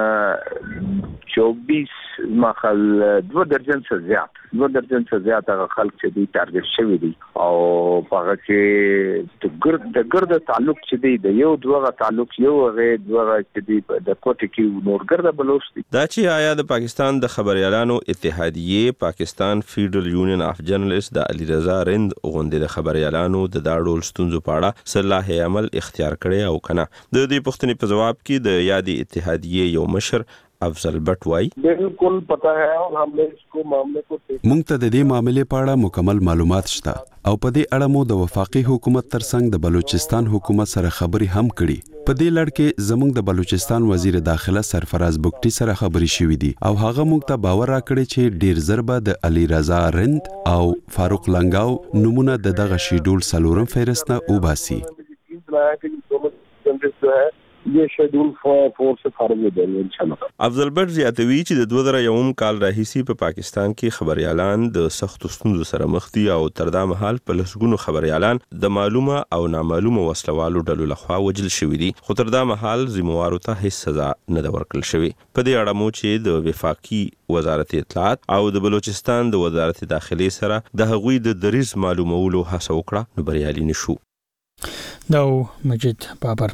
چوبیس مخل دو درجن څخه زیات دو درجن څخه زیات هغه خلک چې دی ټارګټ شوی دي او هغه کې د ګرد د ګرد تعلق چې دی د یو دوغه تعلق یو هغه دوغه چې دی د کوټ کې نور ګرد بلوچ دي. دا چې آیا د پاکستان د خبريالانو اتحادیه پاکستان فیډرل یونین اف جرنالست د علي رضا رند غونډې د خبريالانو د داړول ستونزو په اړه صلاح عمل اختیار کړي او کنه د دې پوښتنې په جواب کې د یادي اتحادیه یو مشر افضل بټ وای بالکل پتا ہے اور ہم نے اس کو معاملے کو مونږ ته د دې معاملې په اړه مکمل معلومات شته او په دې اړه مو د وفاقي حکومت ترڅنګ د بلوچستان حکومت سره خبري هم کړي. په دې لړ کې زموږ د بلوچستان وزیر داخله سرفراز بوکټي سره خبري شوې دي او هغه مونږ ته باور راکړي چې ډیر زربه د علي رضا رند او فاروق لنګاو نمونه د دغه شیډول سلورم فهرست نه وباسي. یہ شیډول فور سے فارغ دي ان شاء الله. افضل بټ زیاتوي چې د دوه زره یوم کال راهیسي په پاکستان کې خبريالان د سخت ستونزو سره مخ دي او تر دا مهال په لسګونو خبريالان د معلومه او نامعلومه وسلوالو ډلو لخوا وجل شوي دي، خو تر دا مهال ذمہوارو ته هیڅ سزا نه ده ورکړل شوې. په دې اړه مو چې د وفاقي وزارت اطلاعات او د بلوچستان د وزارت داخلي سره د هغوی د دریز معلومولو هڅه وکړه نو بریالي نشو. داو مجید بابر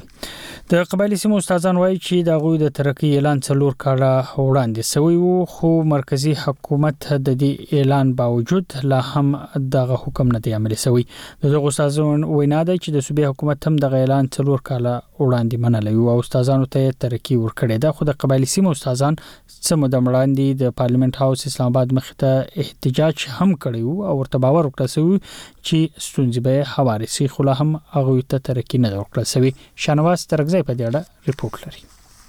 د قبایلی سیمو استادان وایي چې د غوی د ترقی اعلان څلور کاله وړاندې سوی وو، خو مرکزی حکومت د دې اعلان باوجود لا هم دغه حکم نه دی عملي سوی. دغه استادان وینا ده چې د صوبې حکومت هم د اعلان څلور کاله وړاندې منلی او استادانو ته ترقی ورکړي ده، خو د قبایلی سیمو استادان سم د وړاندې د پارلیمنت هاوس اسلام آباد مخ ته احتجاج هم کړی او ورته باور وکړ سوی چې ستونزې به هواري سي، خو لا هم هغه ته ترقی نه ورکړل سوی. شانواز ترغزی په دې اړه ریپورت لري.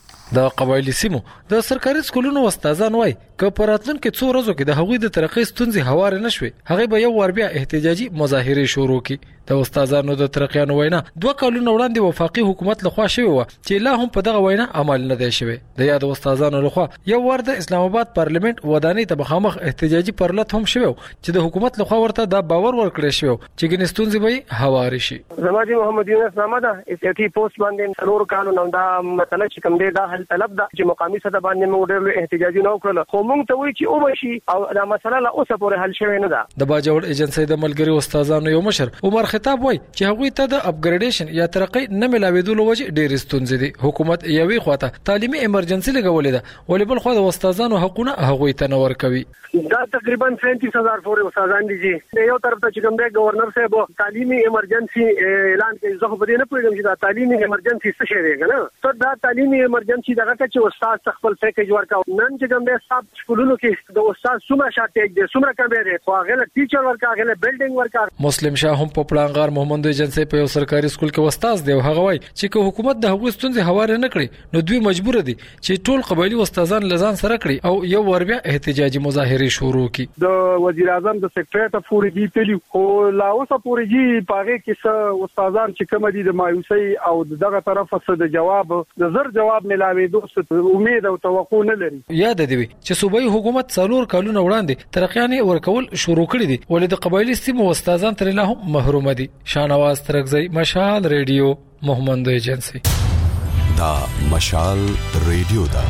د قبایلی سیمو د سرکاري سکولونو استادان وای ک پراتلون کې څو ورځې کې د هغوی د ترقی ستونزې هوار نه شوي، هغه به یو ور بیا احتجاجي مظاهره شروع کړي. د استادانو د ترقیانو وینا دوه کلونه وړاندې وفاقي حکومت لخوا شوی و چې لا هم په دغه وینا عمل نه دی شوی. د یاد استادانو لخوا یو ور د اسلام آباد پارلیمنت ودانۍ ته مخامخ احتجاجي پرلط هم شوی چې د حکومت لخوا ورته دا باور ورکړی شوی چې ګنې ستونزې به هوار شي. زماجي محمد یونس نامه ده ایټي پوسټ باندې څلور کالو نو دا مسله چې کوم دی دا حل طلب ده چې مقامي سطح باندې موږ ډېر احتجاجي نه وکړل، خو موږ ته وایي چې او بشي او دا مسله لا اوسه پورې حل شوی نه ده. د باجوړ ایجنسی د ملګری استادانو یو مشر عمر خطاب وایي چې هغوی ته د اپګریډیشن یا ترقی نه ملاوېدلو وجه ډېر ستونزې دي. حکومت یوې خواته تعلیمي ایمرجنسي لګولې ده ولې بل خوا د استادانو حقونه هغوی ته نه ورکوي. دا تقریبا سینتیس هزار پورې استادان دي چې یو طرف ته چې کوم دی گورنر صاحب تعلیمي ایمرجنسي اعلان کوي، زه په دې نه پوهیږم چې دا تعلیمي ایمرجنسي څه شی دی کنه. ته دا تعلیمي ایمرجنسي دغه چې استاد خپل پیکیج ورکاو نن چې کوم دی صاحب سکولونو کې د استاد څومره شاټیج دی څومره کم دی، خو هغه له ټیچر ورکا هغه له بلډینګ ورکا. مسلم شاه هم په پلانغار محمد ایجنسی په یو سرکاري سکول کې استاد دی او هغه وایي چې که حکومت د هغوی ستونزې هوار نه کړي نو دوی مجبور دي چې ټول قبایلی استادان لزان سره کړي او یو ور بیا احتجاجي مظاهره شروع کړي. د وزیر اعظم د سیکریټری ته پورې دی تلی خو لا اوسه پورې دی پاره کې څه استادان چې کوم دي د مایوسي او دغه طرف څخه د جواب د زر جواب ملاوي دوست امید او توقع نه لري. یاد دی چې صوبایي حکومت څلور کلونه وړاندې ترقیان ورکول شروع کړی دي ولې د قبایلی سیمو استادان تر لا هم محروم دي. شانواز ترغزی مشال ریډیو محمد ایجنسی. دا مشال ریډیو دا.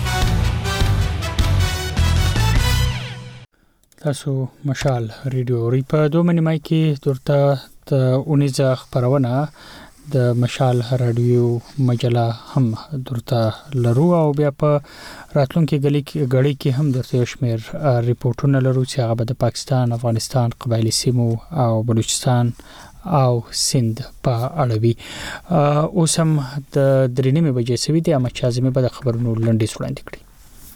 تاسو مشال ریډیو ری په دوه منیمای کې درته د اونیزه خبرونه د مشال رادیو مجله هم درته لرو او بیا په راتلونکي غړي غړي کې هم درته شمیر ریپورتونه لرو چې هغه د پاکستان، افغانستان، قبایلی سیمو او بلوچستان او سند په اړه وی. اوس هم د درې نیمه بجې سوي دي اما چې ازمه به د خبرونو لنډیز وړاندې کړي.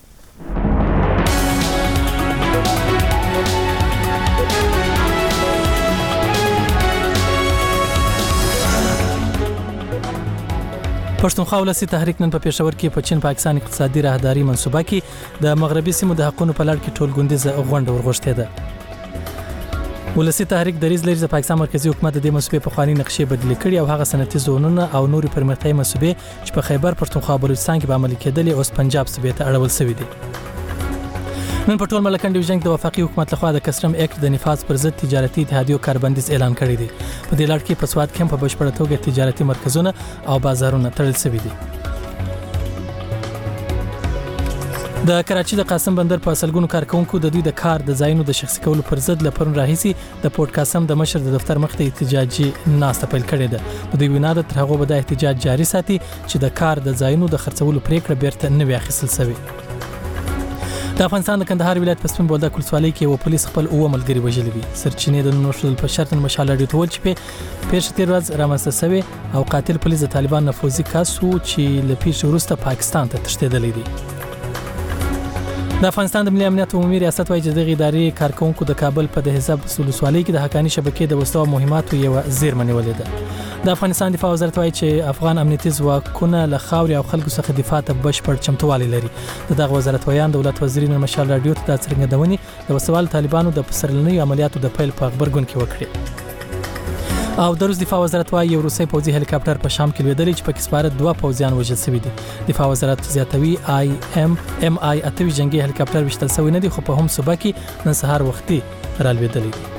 پښتونخوا ولسی تحریک نن په پېښور کې په چین پاکستان اقتصادي راهداري منصوبه کې د مغربي سیمو د حقوقو په لړ کې ټولګوندیزه غونډه ورغښتې ده. ولسی تحریک دریځ لري چې پاکستان مرکزی حکومت د دې منصوبې په خواني نقشې بدلې کړي او هغه صنعتي زونونه او نوري پرمختیايي منصوبې چې په خیبر پښتونخوا بلوچستان کې به عملي کېدلې اوس پنجاب صوبې ته اړول شوې دي. نن په ټول ملکن ډیویژن د وفاقي حکومت لخوا د کسټم اکټ د نفاذ پر ضد تجارتي اتحادیو کاربندیز اعلان کړی دی. په دې لړ کې په سواد کې په بشپړه توګه تجارتي مرکزونه او بازارونه تړل شوي دي. د کراچي د قاسم بندر په اصلګونو کارکونکو د دوی د کار د ځایونو د شخصي کولو پر ضد لپاره راهیسي د پورت قاسم د مشر د دفتر مخ ته احتجاجي ناسته پیل کړې ده. د دوی وینا ده تر هغه به د احتجاج جاري ساتي چې د کار د ځایونو د خرڅولو پریکړه بیرته نه وي اخیستل شوې. د افغانستان د کندهار ولایت په سپین بولدک ولسوالۍ کې یو پولیس خپل اوه ملګري وژلي دي. سرچینې د نوښتل په شرط مشال اړیو ته ول چې په پیښه تیر ورځ رامنځته شوی او قاتل پولیس د طالبان نفوذي کس وو چې له پیښې وروسته پاکستان ته تښتېدلی دی. د افغانستان د ملي امنیت عمومي ریاست وايي چې د ادارې کارکونکو د کابل په د حزب ولسوالۍ کې د حقاني شبکې د وسلو مهماتو یو زیرمه نیولې ده. د افغانستان دفاع وزارت وايي چې افغان امنیتي ځواکونه له خاوري او خلکو څخه دفاع ته بشپړ چمتووالی لري. دغه وزارت وایان دولت وزیر مشال رادیو ته د څرګندونې د وسوال طالبانو د پسرلنۍ عملیاتو د پیل په خبرګون کې وکړي. او د روس دفاع وزارت وايي یو روسي پوځي هلیکاپټر په شام کې لویدلی چې پکې سپاره دوه پوځیان وژل شوي دي. دفاع وزارت زیاتوي آی ام ام آی اتوي جنگي هلیکاپټر وشتل شوی نه دی خو په هم صوبه کې نن سهار وختي رالویدلی دی.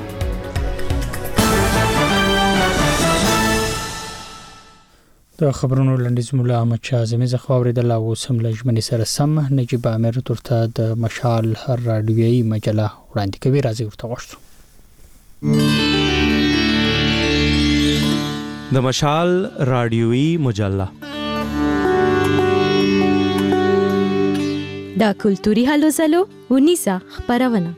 د خبرونو لنډیز مولا احمد شاه اعظمي زخوا اوریدل او سم لجمنی سره سم نجيب امیر ترته د مشال رادیویي مجله وړاندې کوي. راځي ورته وښتو. د مشال رادیویي مجله دا کلتوري هلو زلو ونیسا خبرونه.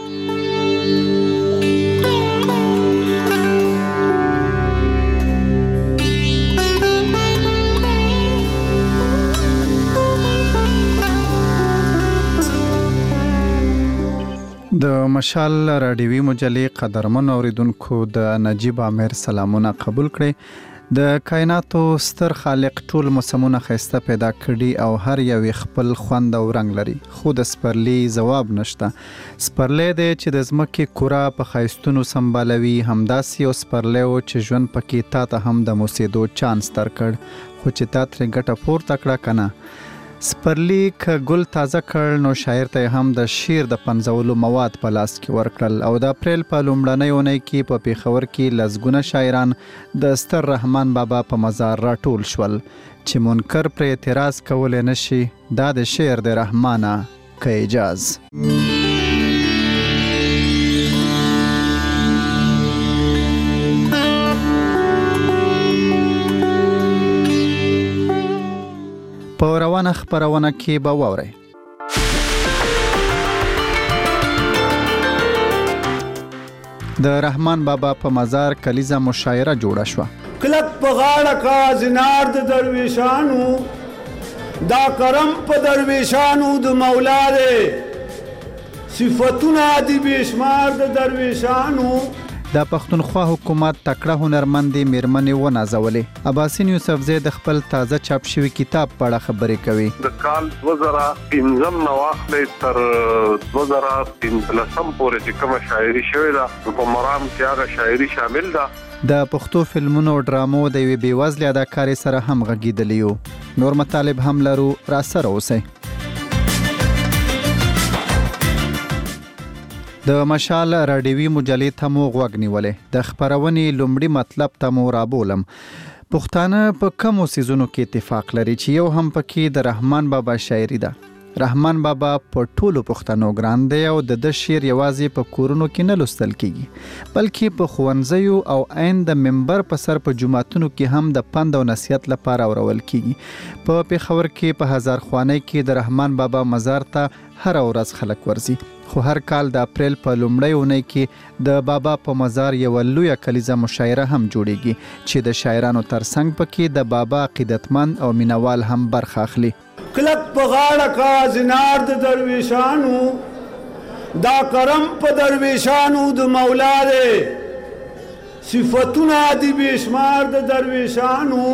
د مشال رادیوي مجلې قدرمن اوریدونکو د نجيب امیر سلامونه قبول کړئ. د کائناتو ستر خالق ټول موسمونه خسته پیدا کړي او هر یو خپل خوند او رنگ لري خو د سپرلی جواب نشته. سپرلی دی چې د زمکه کورا په خایستونو سمبالوي همداسي او سپرلی او چې ژوند پکې تا ته هم د موسیدو چانس تر کړ خو چې تا تر ګټه پور تکړه کنه. سپرلی ک ګل تازه کړ نو شاعر ته هم د شعر د پنځولو مواد په لاس کې ورکړل او د اپریل په لومړنۍ اونۍ کې په پیښور کې لزګونه شاعران د ستر رحمان بابا په مزار راټول شول چې منکر پر اعتراض کول نشي. دا د شعر د رحمانه که اجاز. په روانه خبرونه کې به واورئ. د رحمان بابا په مزار کلیزه مشاعره جوړه شوه. کلک په غاړه کا زنار د درویشانو دا کرم په درویشانو د مولا دی صفاتونه دی بشمار د درویشانو. د پښتونخوا حکومت تکړه هنرمندې میرمنې ونازولې. عباسین یوسفزی د خپل تازه چاپ شوی کتاب په اړه خبرې کوي. د کال دوه زره پنځم نو واخلې تر دوه زره پنځلسم پورې چې کومه شاعري شوې ده په مرام کې هغه شاعري شامل ده. د پښتو فلمونو او ډرامو د یوې بېوزلې اداکارې سره هم غږېدلی یو. نور مطالب هم لرو، را سره اوسئ. د مشال رادیوي مجلې ته مو غوږ نیولې. د خبرونې لومړي مطلب ته مو رابولم. پښتانه په کومو سیزونو کې اتفاق لري چې یو هم پکې د رحمان بابا شاعري ده. رحمان بابا په ټولو پښتنو ګران دی او د د شعر یوازې په کورونو کې نه لوستل کیږي بلکې په ښوونځیو او عین د منبر په سر په جوماتونو کې هم د پند او نصیحت لپاره اورول کیږي. په پېښور کې په هزار خوانۍ کې د رحمان بابا مزار ته هر ورځ خلک ورځي، خو هر کال د اپریل په لومړۍ اونۍ کې د بابا په مزار یو لویه کلیزه مشاعره هم جوړیږي چې د شاعرانو ترڅنګ پکې د بابا عقیدتمند او مینوال هم برخه اخلي. کلک په غاړه کا زنار د درویشانو، دا کرم په درویشانو د مولا دی، صفتونه دي بشمار د درویشانو،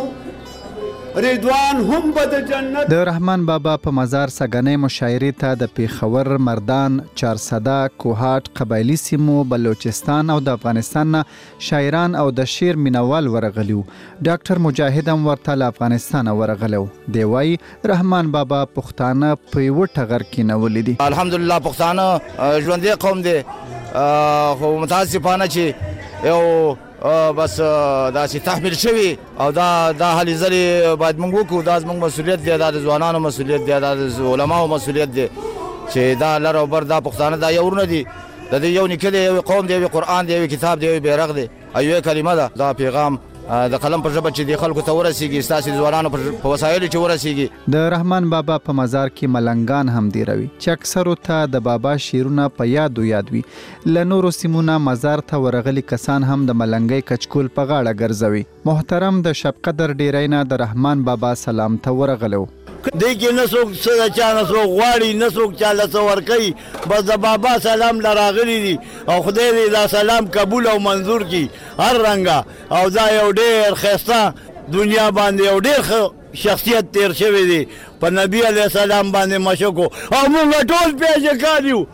رضوان هم به د جنت. د رحمان بابا په مزار سګنۍ مشاعرې ته د پیښور، مردان، چارسده، کوهاټ، قبایلي سیمو، بلوچستان او د افغانستان نه شاعران او د شعر مینوال ورغلي وو. ډاکټر مجاهد هم ورته له افغانستانه ورغلی و. دی وایي رحمان بابا پښتانه په یوه ټغر کې نیولي دي. الحمدلله پښتانه ژوندی قوم دی، خو متاسفانه چې یو بس داسې تحمیل شوي او دا دا هلې ځلې باید موږ وکړو. دا زموږ مسؤلیت دی، دا د ځوانانو مسؤلیت دی، دا د علماو مسؤلیت دی چې دا لر او بر دا پښتانه دا یو ورونه دي، د دې یو نیکه دی، یو قوم دی، یو قرآن دی، یو کتاب دی، یو بیرغ دی، یو کلمه ده. دا پیغام د قلم پر ژبه چې د خلکو ته ورسیږي، ستاسې ځوانانو په وسایلو چې ورسیږي. د رحمان بابا په مزار کې ملنګان هم دیروي چې اکثرو ته د بابا شعرونه په یادو یاد وي. له نورو سیمونه مزار ته ورغلي کسان هم د ملنګۍ کچکول په غاړه ګرځوي. محترم د شب قدر ډیری نه د رحمان بابا سلام ته ورغلو. دی کې نه څوک څه د چا نه څوک غواړي، نه څوک چا له څه ورکوي، بس د بابا سلام له راغلي دي او خدای دې دا سلام قبول او منظور کړي هر رنګه. او دا یو ډېر ښایسته دنیا باندې یو ډېر ښه شخصیت تیر شوی دی، په نبي علیه السلام باندې مشوق او موږ ټول پیژکان یو.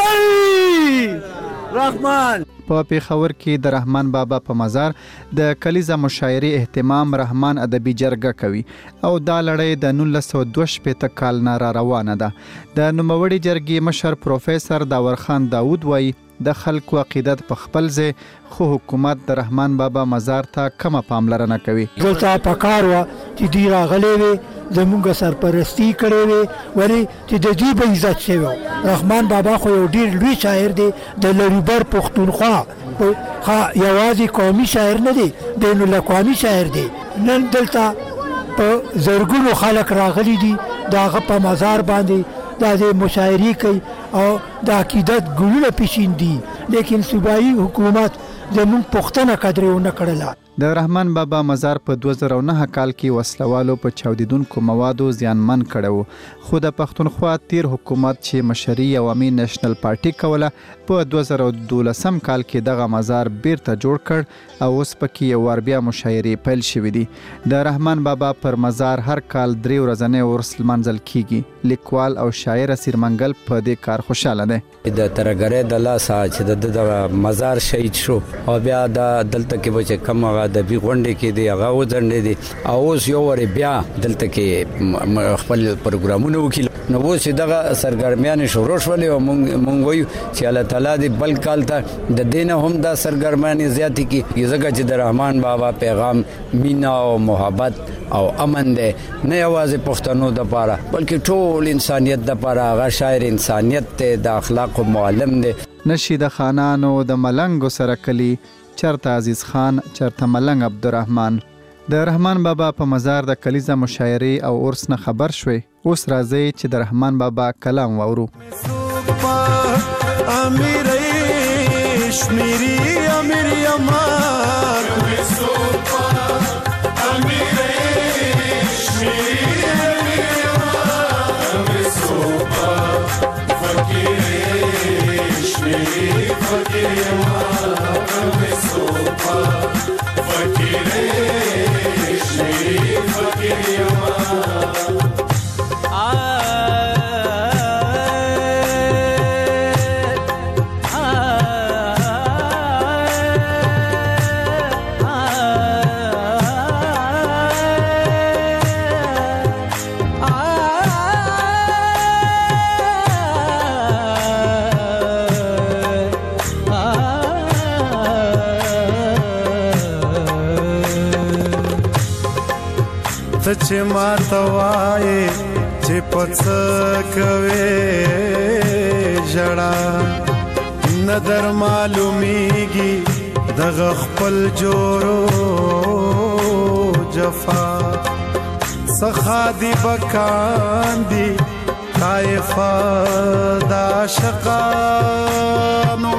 بای رحمان په پیښور کې د رحمان بابا په مزار د کلیزه مشاعرې اهتمام رحمان ادبي جرګه کوي او دا لړۍ د نولس سوه دوه شپېته کال نه را روانه ده. د نوموړي جرګې مشر پروفیسر داورخان داود وایي د خلکو عقیدت په خپل ځای، خو حکومت د رحمان بابا مزار ته کومه پاملرنه کوي. دلته پکار وه چې دوی راغلی وي، زمونږ سرپرستي کړې وي، ولې چې د دوی به عزت شوی و. رحمان بابا خو یو ډېر لوی شاعر دی، د لریبر پښتونخوا یوازې قومي شاعر نه دی، بین الاقوامي شاعر دی. نن دلته په زرګونو خلک راغلي دي، د هغه په مزار باندې دا د مشاعرې کوي او د عقیدت ګلونه پیشین دي، لیکن صوبایي حکومت زموږ پوښتنه قدرې ونه کړله. د رحمان بابا مزار په دوه زره او نهه کال کې وسلوالو په چاودیدونکو موادو زیانمن کړی و، خو د پښتونخوا تیر حکومت چې مشري عوامي نیشنل پارټي کوله په دوه زره او دولسم کال کې دغه مزار بیرته جوړ کړ او اوس پکې یو وار بیا مشاعرې پیل شوې دي. د رحمان بابا پر مزار هر کال درې ورځنی عرس لمانځل کیږي. لیکوال او شاعر اسیر منګل په دې کار خوشاله دی. د ترګرې د لاسه چې د مزار شهید شو او بیا د دلته کې به کم هغه د بي غونډې کې دی هغه وځنډې دي او اوس یو ور بیا دلته کې خپل پروګرامونه وکړي. نو اوس دغه سرګرمیان شروع شولې او مونږ وایو چې الله تعالی دې بل کال ته د دین هم دا سرګرمیان زیات کی ځکه چې د رحمان بابا پیغام مینا او محبت او امن دی، نه یوازې پښتنو د پاره بلکې ټول انسانیت د پاره. هغه شاعر انسانیت ته د اخلاق معلم دی. نشید خانانو د ملنګ سره کلی چرته عزیز خان، چرته ملنګ عبدالرحمن. د رحمان بابا په مزار د کلیزه مشاعرې او عرس نه خبر شوي. اوس راځي چې د رحمان بابا کلام واورو. ته چې ماته وایې چې په څه کوې ژړا نه در معلومیږي دغه خپل جوړو جفا څخه دی بکاندي طائفه د عاشقانو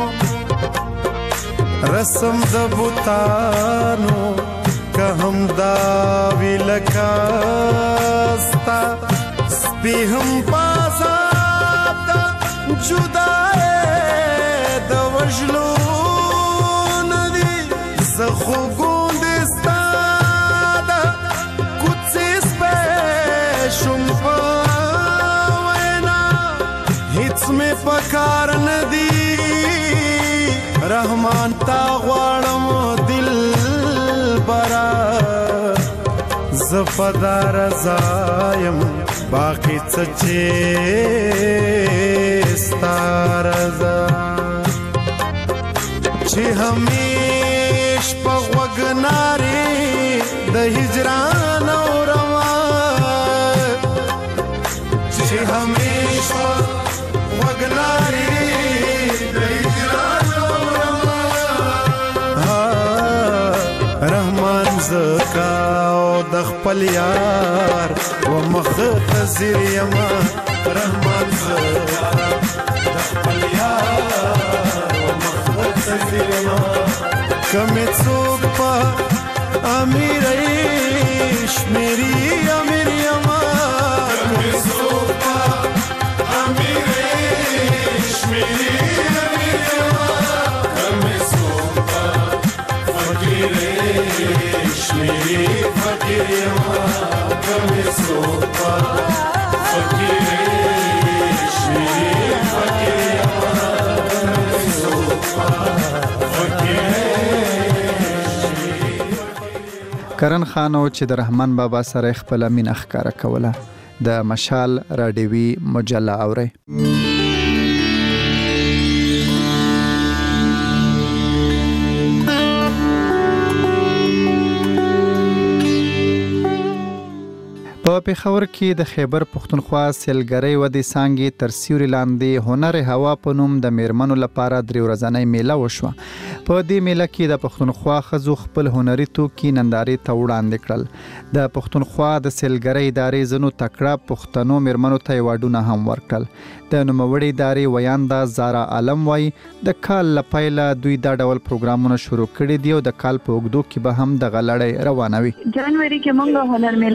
رسم د بوتانو که هم دا وی لکاستا سپی هم پاساب دا جدائے دا وجلو ندی زخو گوندستا دا کچھ سپیشم پاوینا هیڅ میں پکار ندی رحمان تا غوانم دل برا زفدار زایم باقی چچے ستارزا چی ہمیش پا وگناری دا ہجران و روان چی ہمیش پا وگناری دا ہجران و روان رحمان زکا د خپل یار و مختصر یما رحمان زکا د خپل یار و مختصر یما کمی څوک په امیر ایش میری امیر یما کمی څوک په امیر ایش میری امیر یما کمی څوک په فقیر ایش میری فقیر یما کمی سوپا فقیر ایش میری فقیر یما کمی سوپا فقیر کرن خانو چې د رحمان بابا سره خپل مینه ښکاره کوله د مشال راډیوي مجله اوري په پېښور کې د خیبر پښتونخوا سیلګرۍ ودې څانګې تر سیوري لاندې هنر هوا په نوم د میرمنو لپاره درې ورځنۍ میله وشوه. په دې میله کې د پښتونخوا ښځو خپل هنري توکي نندارې ته وړاندې کړل. د پښتونخوا د سیلګرۍ ادارې ځینو تکړه پښتنو میرمنو ته ایوارډونه هم ورکړل. د نوموړې ادارې ویانده زارا عالم وایي د کال له پیله دوی دا ډول پروګرامونه شروع کړي دي او د کال په اوږدو کې به هم دغه لړۍ روانه وي. جنوري کې موږ هنر میله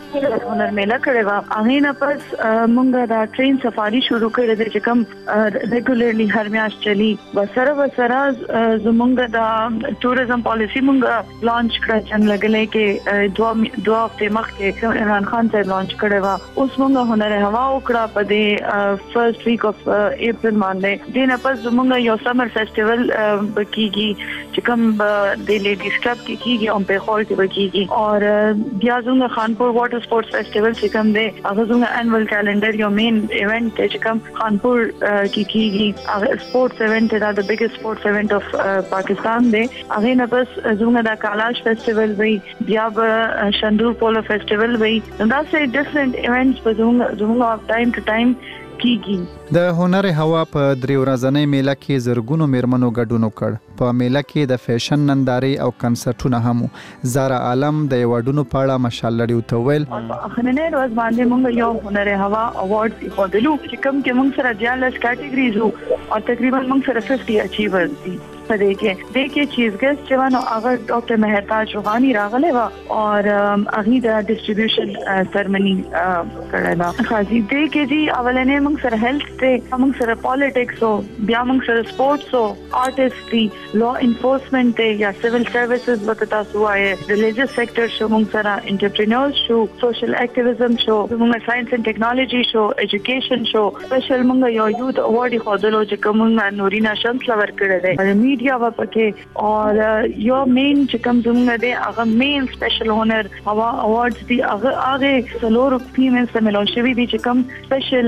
هنر میله کړې وه. هغې نه پس موږ دا ټرین سفاري شروع کړې ده چې کوم ریګولرلی هر میاشت چلی. ورسره ورسره زموږ د ټوریزم پالیسي موږ لانچ کړه چې لګلې کې دوه دوه هفتې مخکې عمران خان صاحب لانچ کړې وه. اوس موږ هنر هوا وکړه په دې فرست ویک اف اپریل باندې. دې نه پس زموږ یو سمر فیسټیول کېږي چې کوم د لیډیز کلب کې کېږي او په خور کې کېږي. اور بیا زموږ خانپور واټر سپورټس فیسټیول چې کوم دی هغه زموږ انوال کیلنډر یو مین ایونت چې کوم خانپور کې کېږي. هغه سپورټس ایونت دا د بیګست سپورټس ایونت اف پاکستان دی. هغه نه بس زموږ د کالاش فیسټیول وی بیا به شندور پولو فیسټیول وی. دا سه ډیفرنٹ ایونټس په زموږ زموږ ټایم ټو ټایم کیږي. د هنر هوا په درې ورځنۍ میله کې زرګونو میرمنو ګډون وکړ. په میله کې د فیشن نندارې او کنسرټونه هم. زارا عالم د ایوارډونو په اړه مشال لړیو ته ویل اخرنه ورځ باندې موږ یو هنر هوا اوارډ ورکړو چې کوم کې موږ سره دیالس کټګریز وو او تقریبا موږ سره پنځه اچیورز دي. په دې کې د کې چیف ګیسټ چې ونه هغه ډاکټر مهرتاج روحاني راغله و او هغه د ډیسټریبیوشن سرمنی کړه. خاصی دې کې دي اولنې موږ سره هیلث ته موږ سره پالیټکس او بیا موږ سره سپورټس او آرټستري لا انفورسمنت یا سیویل سرویسز وته تاسو وایي ریلیجیس سېکټر شو موږ سره انټرپرینورز شو سوشل اکټیویزم شو موږ ساينس اینڈ ټیکنالوژي شو ایجوکیشن شو سپیشل موږ یو یوث اوارډ خدلو چې کوم نورینا شمس لور کړه دی میډیا و پکې. اور یو مین چې کوم زموږ دی هغه مین سپیشل هنر هوا اوارډز دی هغه هغه سلور فیمیلز ته ملو شوی دی چې کوم سپیشل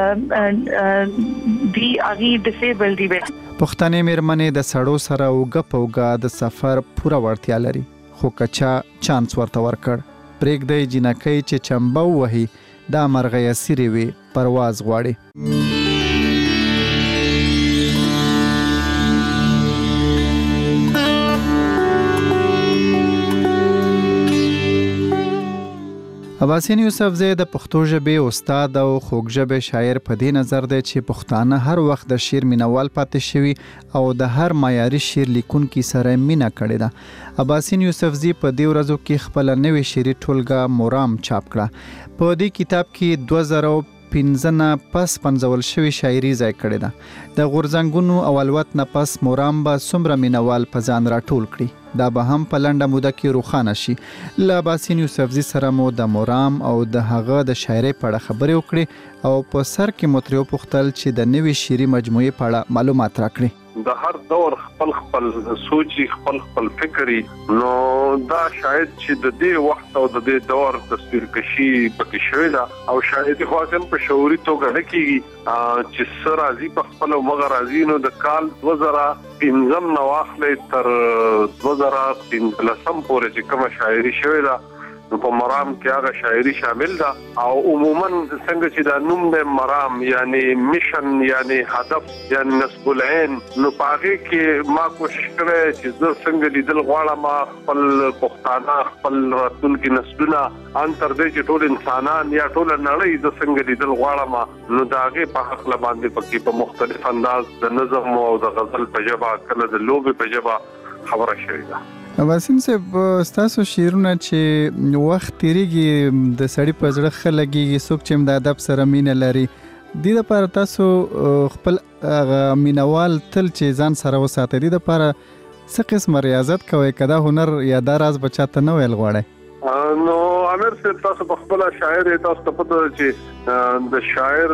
دی هغه ډیسیبل دی. پښتنې میرمنې د سړو سره اوګه پوګه د سفر پوره وړتیا لري خو کچا چانس ورته ورکړ. پرېږدی جنکۍ چې چمبه ووهي دا مرغۍ اسیرې وي پرواز غواړي. عباسین یوسفزی د پښتو ژبې استاد او خوږ ژبې شاعر په دې نظر دی چې پښتانه هر وخت د شعر مینوال پاتې شوي او د هر معیاري شعر لیکونکي سره مینه کړې ده. عباسین یوسفزی په دې ورځو کې خپله نوې شعري ټولګه مرام چاپ کړه. په دې کتاب کې دوه زره پنځه نه پس پنځول شوي شاعري ځای کړې ده. د غورځنګونو او الوت نه پس مرام به څومره مینوال په ځان راټول کړي دا به هم په لنډه موده کې روښانه شي. له عباسین یوسفزي سره مو د مرام او د هغه د شاعرۍ په اړه خبرې وکړې او په سر کې مو ترې وپوښتل چې د نوې شعري مجموعې په اړه معلومات راکړي. د هر دور خپل خپل سوچي خپل خپل فکري نو دا شاید چې د دې وخت او د دې دور تصویر کشي پکې شوی دا او شاید خو هم په شعوري توګه نه کیږي چې سر راځي په خپل مغه راځي نو د کال دوه زره پنځم نو اخلي تر دوه زره پنځلسم پورې چې کومه شاعري شوی دا نو په مرام کې هغه شاعري شامل ده او عموما څنګه چې دا نوم د مرام یعنی میشن یعنی هدف یعنی نسب العين نو پاره کې ما کوشش کړې چې زه څنګه لیدل غواړم خپل پښتانه خپل راتلونکي نسلونه ان تر دې چې ټول انسانان یا ټول نړۍ د څنګه لیدل غواړم نو دا هغه په حق باندې پکې په مختلف انداز د نظم او د غزل په ژبه کله د لوبې په ژبه خبره شوې ده. عباسین صاحب ستاسو شعرونه چې وخت تیریږي د سړی په زړه ښه لګیږي څوک چې د ادب سره مینه لري دې لپاره تاسو خپل مینوال تل چې ځان سره وساتئ دې لپاره څه قسمه ریاضت کوئ که دا هنر یا دا راز به چاته نه ویل غواړئ؟ نو امیر صاحب تاسو په خپل شاعر تاسو ته پته چې د شاعر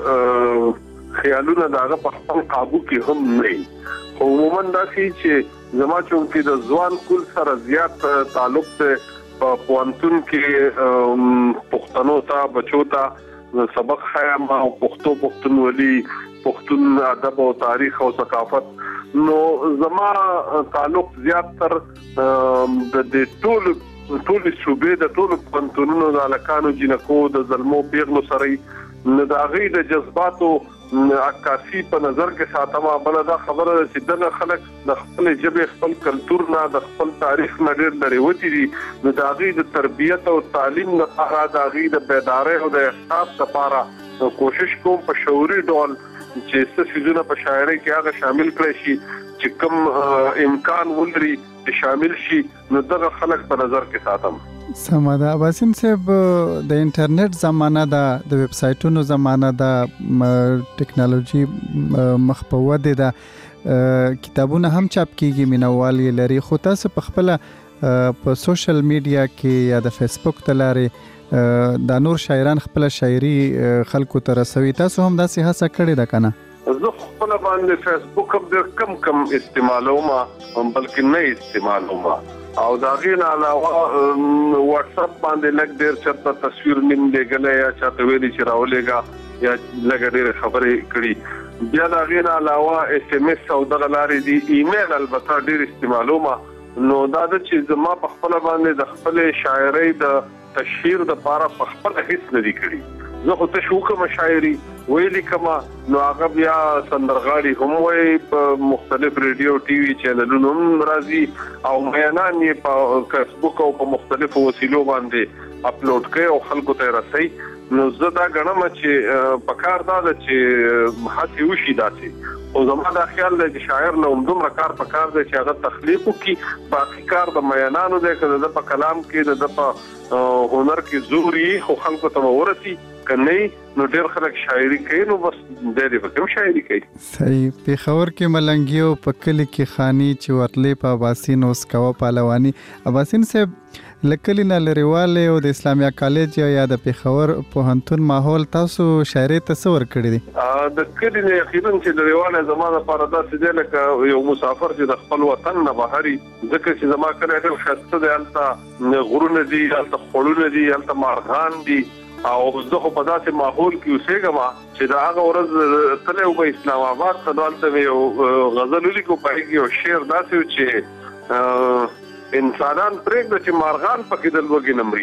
خیالونه دغه په خپل قابو کې هم نه خو عموما دا چې زما چونکی د ځوان کول سره زیات تعلق ته په پوانتون کې پښتنو ته بچو ته سبق خیم او پښتو پښتونولي پښتون ادب او تاریخ او ثقافت نو زما تعلق زیات تر د دې ټول ټول صوبې د ټول پوانتونونو د الکانو جنکو د ظلمو پیغلو سره نه د غي د جذباتو عکاسي په نظر کې ساتمه بل دا خبره چې دغه خلک د خپل ژبې خپل کلچر نه د خپل تاریخ نه ډېر لري وتی دي نو د غي د تربيت او تعلیم لپاره د غي د بیدارۍ او د احساس لپاره کوشش کوم په شعوري ډول چې څه سيزونه په شاعرۍ کې هغه شامل کړی شي چې کوم امکان ولري چې شامل شي نو دغه خلک په نظر کې ساتم. سمه عباسین صاحب د انټرنیټ زمانہ ده د ویب سایټونو زمانہ ده ټیکنالوژي مخ په وده ده کتابونه هم چاپ کیږي مینوال یې لري خو تاسو په خپل په سوشل میډیا کې یا د فیسبوک تلارې د نور شاعران خپل شاعري خلکو ته رسوي تاسو هم داسې هڅه کړې ده کنه؟ زه خپل باندې فیسبوک هم ډېر کم کم استعمالوم بلکې نه استعمالوم او دا غین علاوه واتس اپ باندې لګ ډېر چرته تصویر نیم لګلې یا چاته ویلي چې راولېګا یا لګ ډېر خبرې کړي بیا دا غین علاوه اس ام اس او دغه لارې دی ایمیل البته ډېر استعمالوم نو دا د چې زما په خپل باندې د خپل شاعرۍ د تشهیر د لپاره په خپل هیڅ نه دی کړی زه خو ته شو کوم شاعري ویلي کما نو هغه بیا سندرغاړي هم وي په مختلف ریډیو ټي وي چینلونو هم راځي او میانان یې په فیسبوک او په مختلفو وسیلو باندې اپلوډ کوي او خلکو ته رسي نو زه دا غنم چې په کار دا چې هڅه وشي داسي او زما دا خیال دی چې شاعر له دومره کار په کار دی چې هغه تخلیق وکړي باقي کار د میانانو دی که د په کلام کې د په هنر کې زوري خو خلکو ته ورسي کنه نو ډېر خلک شاعري کوي نو بس ډېر به کوم شاعري کوي. صحیح. پیښور کې ملنګیو په کلی کې خاني چې ورتلې په عباسین اوس کوا پهلواني عباسین صاحب لکلی نه لريواله او د اسلامیا کالج یا د پیښور پوهنتون ماحول تاسو شاعري تصور کړی دي؟ د کلی نه یقینا چې لريواله زمانه پر داسې دی لکه یو مسافر چې د خپل وطن نه بهري ځکه چې زما کله ډېر خسته دی البته غرونه دي البته خړونه دي البته مارغان دي او زه په داسې ماحول کې اوسېږم چې دا هغه ورځ تلو په اسلام آباد ته دلته یو غزل لیکو پایږي او شعر داسې چې انسانان پرېږده چې مارغان پکې د لوګي نمرې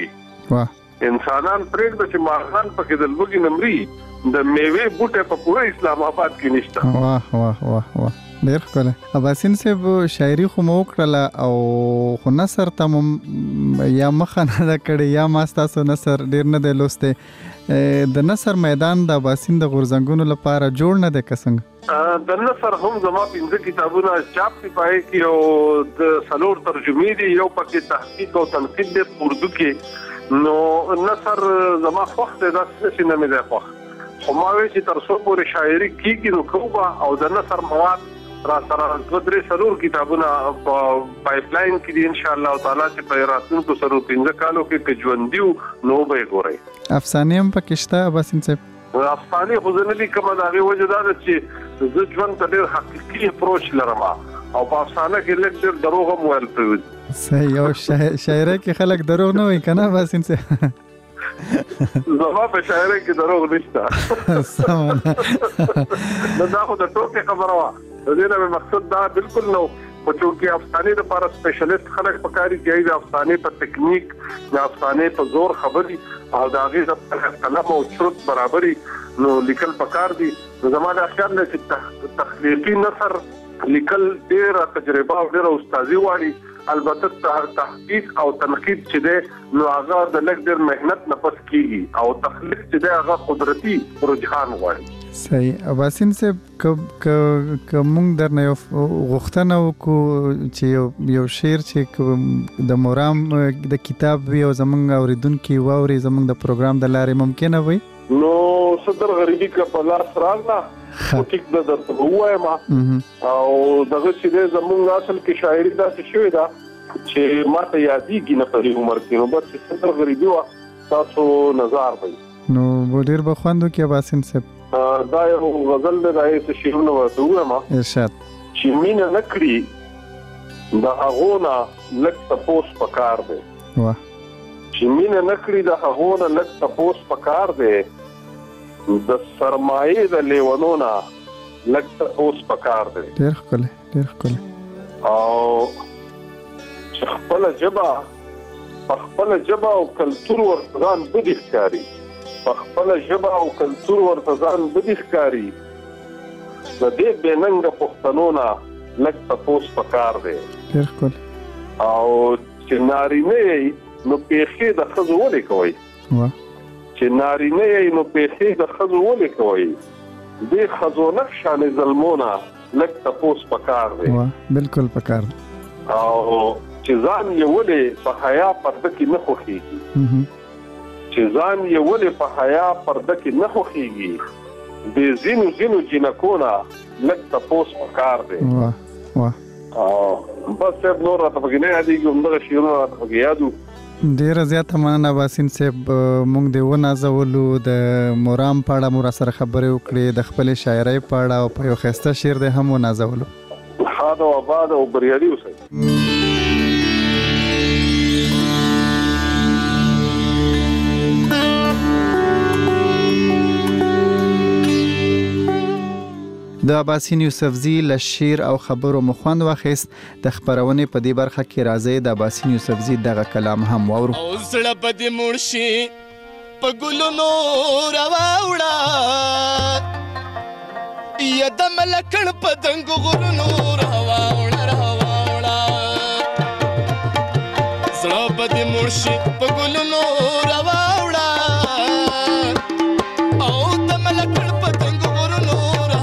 انسانان پرېږده چې مارغان پکې د لوږې نه مري د میوې بوټی په پوره اسلام آباد کې نشته. واه واه واه واه ډېر ښکلی. اباسین صاحب شاعري خو مو وکړله او خو نثر ته مو یا مخه نه ده کړې یا ما ستاسو نثر ډېر نه دی لوستی. د نثر میدان د اباسین د غورځنګونو لپاره جوړ نه دی که څنګه؟ د نثر هم زما پنځه کتابونه چاپ دي په هغې کې او د څلور ترجمې دي، یو پکې تحقیق او تنقید دی په اردو کې. نو نثر زما خوښ دی، داسې نه مې دی خوښ، خو ما وایي چې تر څو پورې شاعري کېږي نو کوو به او د نثر مواد را سره دوه درې څلور کتابونه په پایپ لاین کې دي انشاءالله تعالی چې په راتلونکو څلور پنځه کالو کې که ژوندي وو نو به یې ګورئ. افسانې هم پکې شته اباسین صاحب؟ افسانې خو زه نه لیکم، د هغې وجه دا ده چې زه ژوند ته ډېر حقیقي اپروچ لرم او په افسانه کې لږ ډېر دروغ هم ویل پرې دي. صحیح. او شاعرۍ کې خلک دروغ نه وایي که نه اباسین صاحب؟ زما په شاعرۍ کې دروغ نشته. سمه ده. دا خو د ټوکې خبره وه، د دې نه مې مقصد دا بالکل نه و، خو چونکې افسانې دپاره سپیشلیست خلک پکار دي چې د افسانې په تکنیک د افسانې په زور خبري او د هغې دپاره قلم او چرت برابري نو لیکل پکار دي. نو زما دا خیال دی چې تخلیقي نثر لیکل ډېره تجربه او ډېره استادي غواړي. البته تحقیق او تنقید چې دی نو هغه د لږ ډېر محنت نه پس کېږي او تخلیق چې دی هغه قدرتي رجحان غواړي. صحیح. اباسین صاحب که موږ درنه یو غوښتنه وکړو چې یو شعر چې د مرام د کتاب وي او زموږ اورېدونکي واوري زموږ د پروګرام د لارې ممکنه وي؟ نو صدر غریبي که په لاس راغله خو ټیک ده درته به ووایم او دغه چې دی زموږ اصل کې شاعري داسې شوې ده چې ما ته یادېږي نه په دې عمر کې، نو بس چې صدر غریبي وه تاسو نظار وئ نو ډېر به خوند وکړي اباسین صاحب. دا یو غزل دی، د هغې څه شعرونه ورته ووایم ارشاد. چې مینه نه کړي د هغو نه لږ تپوس پکار دی. واه. چې مینه نه کړي د هغو نه لږ تپوس پکار دی، د سرمایې د لیونو نه لږ تپوس پکار دی. ډېر ښکلی ډېر ښکلی. او چې خپله ژبه په خپله ژبه او کلتور ورته ځان بدي ښکاري، په خپله ژبه او کلتور ورته ځان بدي ښکاري، د دې بې ننګه پښتنو نه لږ تپوس پکار دی. ډېر ښکلی. او چې نارینه یې نو پیښې د ښځو ولې کوئ؟ چې نارینه یې نو پیښې د ښځو ولې کوئ؟ دې ښځونک شانې ظلمو نه لږ تپوس پکار دی. بالکل پکار دی. او چې ځان یې ولې په حیا پرده کې نه خوښېږي، چې ځان یې ولې په حیا پرده کې نه خوښېږي، د ځینو ځینو جینکو نه لږ تپوس پکار دی. او بس صاحب نور راته پکې نه یادېږي، همدغه شعرونه راته پکې یاد وو. ډېره زیاته مننه اباسین صاحب، موږ دې ونازولو، د مرام په اړه مو راسره خبرې وکړې، د خپلې شاعرۍ په اړه او په یو ښایسته شعر دې هم ونازولو. ښاد او آباد او بریالي اوسئ. د اباسین یوسفزي له شعر او خبرو مو خوند واخیست. د خپرونې په دې برخه کې راځي د اباسین یوسفزي دغه کلام هم واورو. او زړه به دې مړ شي په ګلونو راواوړه، یا د ملکڼ په دنګو غرونو راواوړه راواوړه، زړه به دې مړ شي په ګلونو راواوړه، او د ملکڼ په دنګو غرونو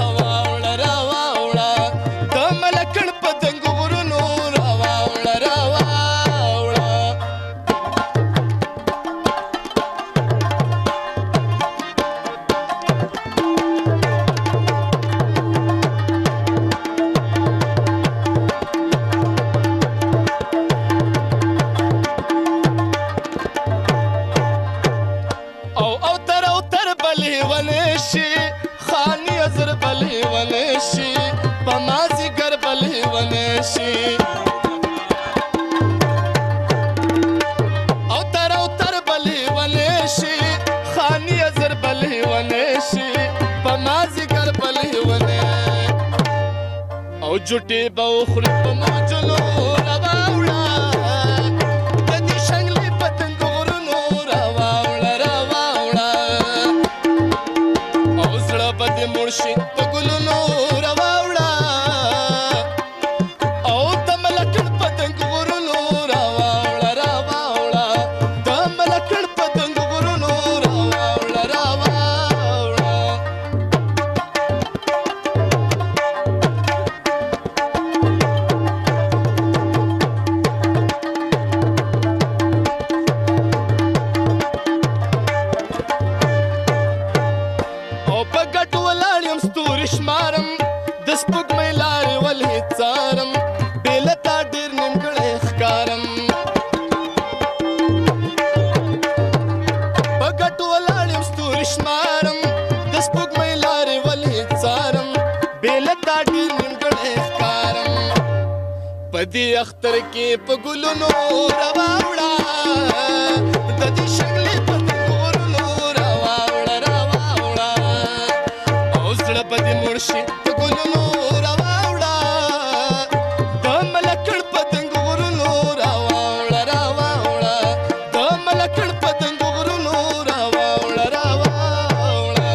جوټي به خوري په موجونو راواوړه، د دې شنګلې په دنګو غرونو راواوړه. پګټ ولاړم ستوري شمارم د سپوږمۍ لارې ولې څارم بیلتا ډېر نیمګړی ښکارم په دې اختر کې په ګلونو راواوړه د دې شګلې په غرونو راواوړه راواوړه او زړه په دې مړ شي په ګلونو راواوړه د ملکړ په دنګ غرونو راواوړه راواوړه د ملکړ په دنګ غرونو راواوړه راواوړه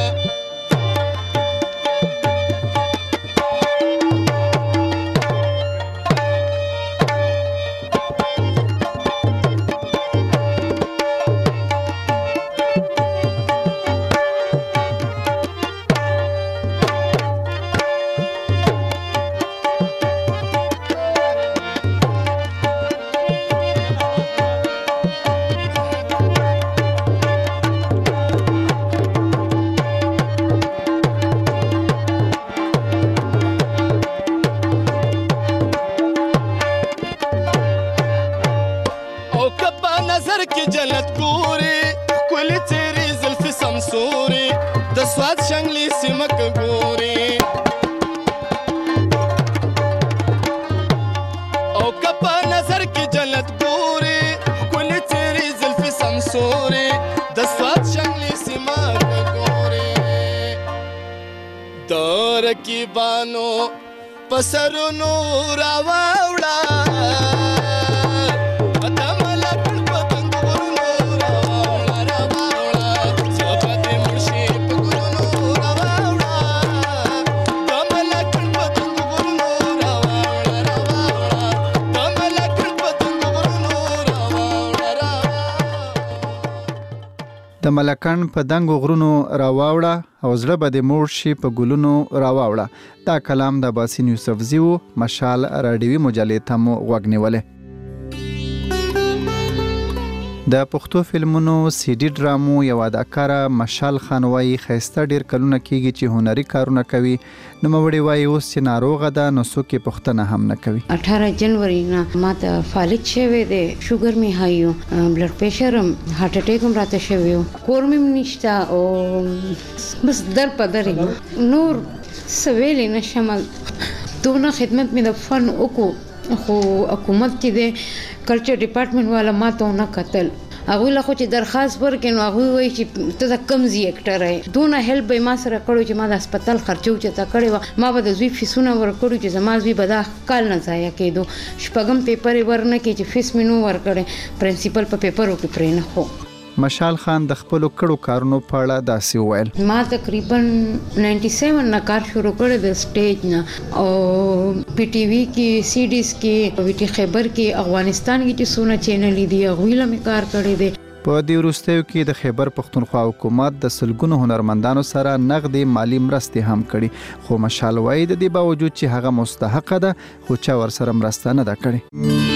جلت ګوري ښکلې څېرې زلفې سمسورې د سوات شنګلې سیمه که ګوري او که په نظر کې جلت ګوري ښکلې څېرې زلفې سمسورې د سوات شنګلې سیمه که ګوري د رقیبانو په سرونو راواوړه د ملکن په دنګو غرونو راواوړه او زړه به د موړ شي په ګلونو راواوړه. دا کلام د باسین یوسفزي و. مشال راډیوي مجلې ته مو غوږ نیولی. د پښتو فلمونو سی ډي ډرامو یو اداکاره مشال خان وایي ښایسته ډېر کلونه کېږي چې هنري کارونه کوي. نوموړې وایي اوس چې ناروغه ده نو څوک یې پوښتنه هم نه کوي. اٹھارہ جنوري نه ما ته فالج شوی دی، شوګر مې هاي و، بلډ پریشر هم، هارت اٹیک هم راته شوی و، کور مې نشته او بس در په در نور سویلې نشم. دونه خدمت مې د فن وکړو خو حکومت چې د کلچر ډپارټمنټ والا ما ته نه کتل. هغوی له خو چې درخواست ورکړې نو هغوی وایي چې ته د کم ځای اکټر یې. دونه هیلپ به یې ما سره کړی چې ما د هسپتال خرچه اوچته کړې وه. ما به د زوی فیسونه ورکړي چې زما زوی به دا کال نه ضایع کېدو. شپږم پیپر یې ورنه کړي چې فیس مې نو ورکړی، پرنسپل په پیپرو کې پرې نه خو. مشال خان د خپلو کړو کارونو په اړه داسې وویل. ما تقریبا نائنٹی سیون نه کار شروع کړی د سټیج نه او پی ټي وي کې، سی ډیز کې، وی ټي خیبر کې، افغانستان کې چې څونه چینلې دي هغوی له مې کار کړی دی. په دې وروستیو کې د خیبر پښتونخوا حکومت د سلګونو هنرمندانو سره نغدي مالی مرستې هم کړي، خو مشال وایي د دې باوجود چې هغه مستحقه ده خو چا ورسره مرسته نه ده کړې.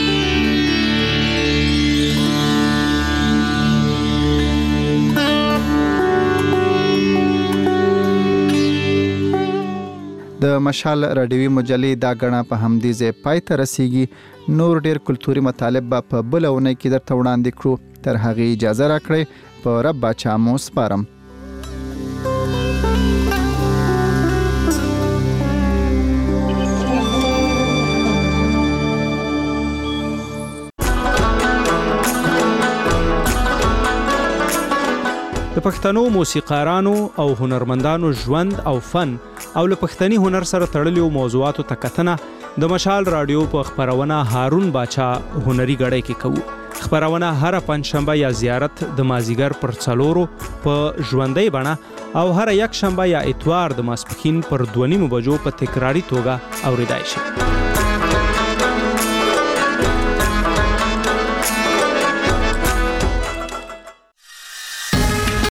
د مشال راډیوي مجلې دا غڼه په همدې ځای پای ته رسیږي. نور ډیر کلتوري مطالب به په بل اونۍ کې درته وړاندې کړو. تر هغې اجازه راکړئ. په رب باچا مو سپارم. د پښتنو موسیقارانو او هنرمندانو ژوند او فن او له پښتني هنر سره تړلو موضوعاتو ته کتنه د مشال رادیو په خبرونه هارون باچا هنري غړی کې کوو. خبرونه هر پنځشنبه یا زیارت د مازیګر پر څلورو په ژوندۍ بڼه او هر یک شنبه یا اتوار د ماسپښین پر دوه نیمو بجو په تکراری توګه اوریدای شي.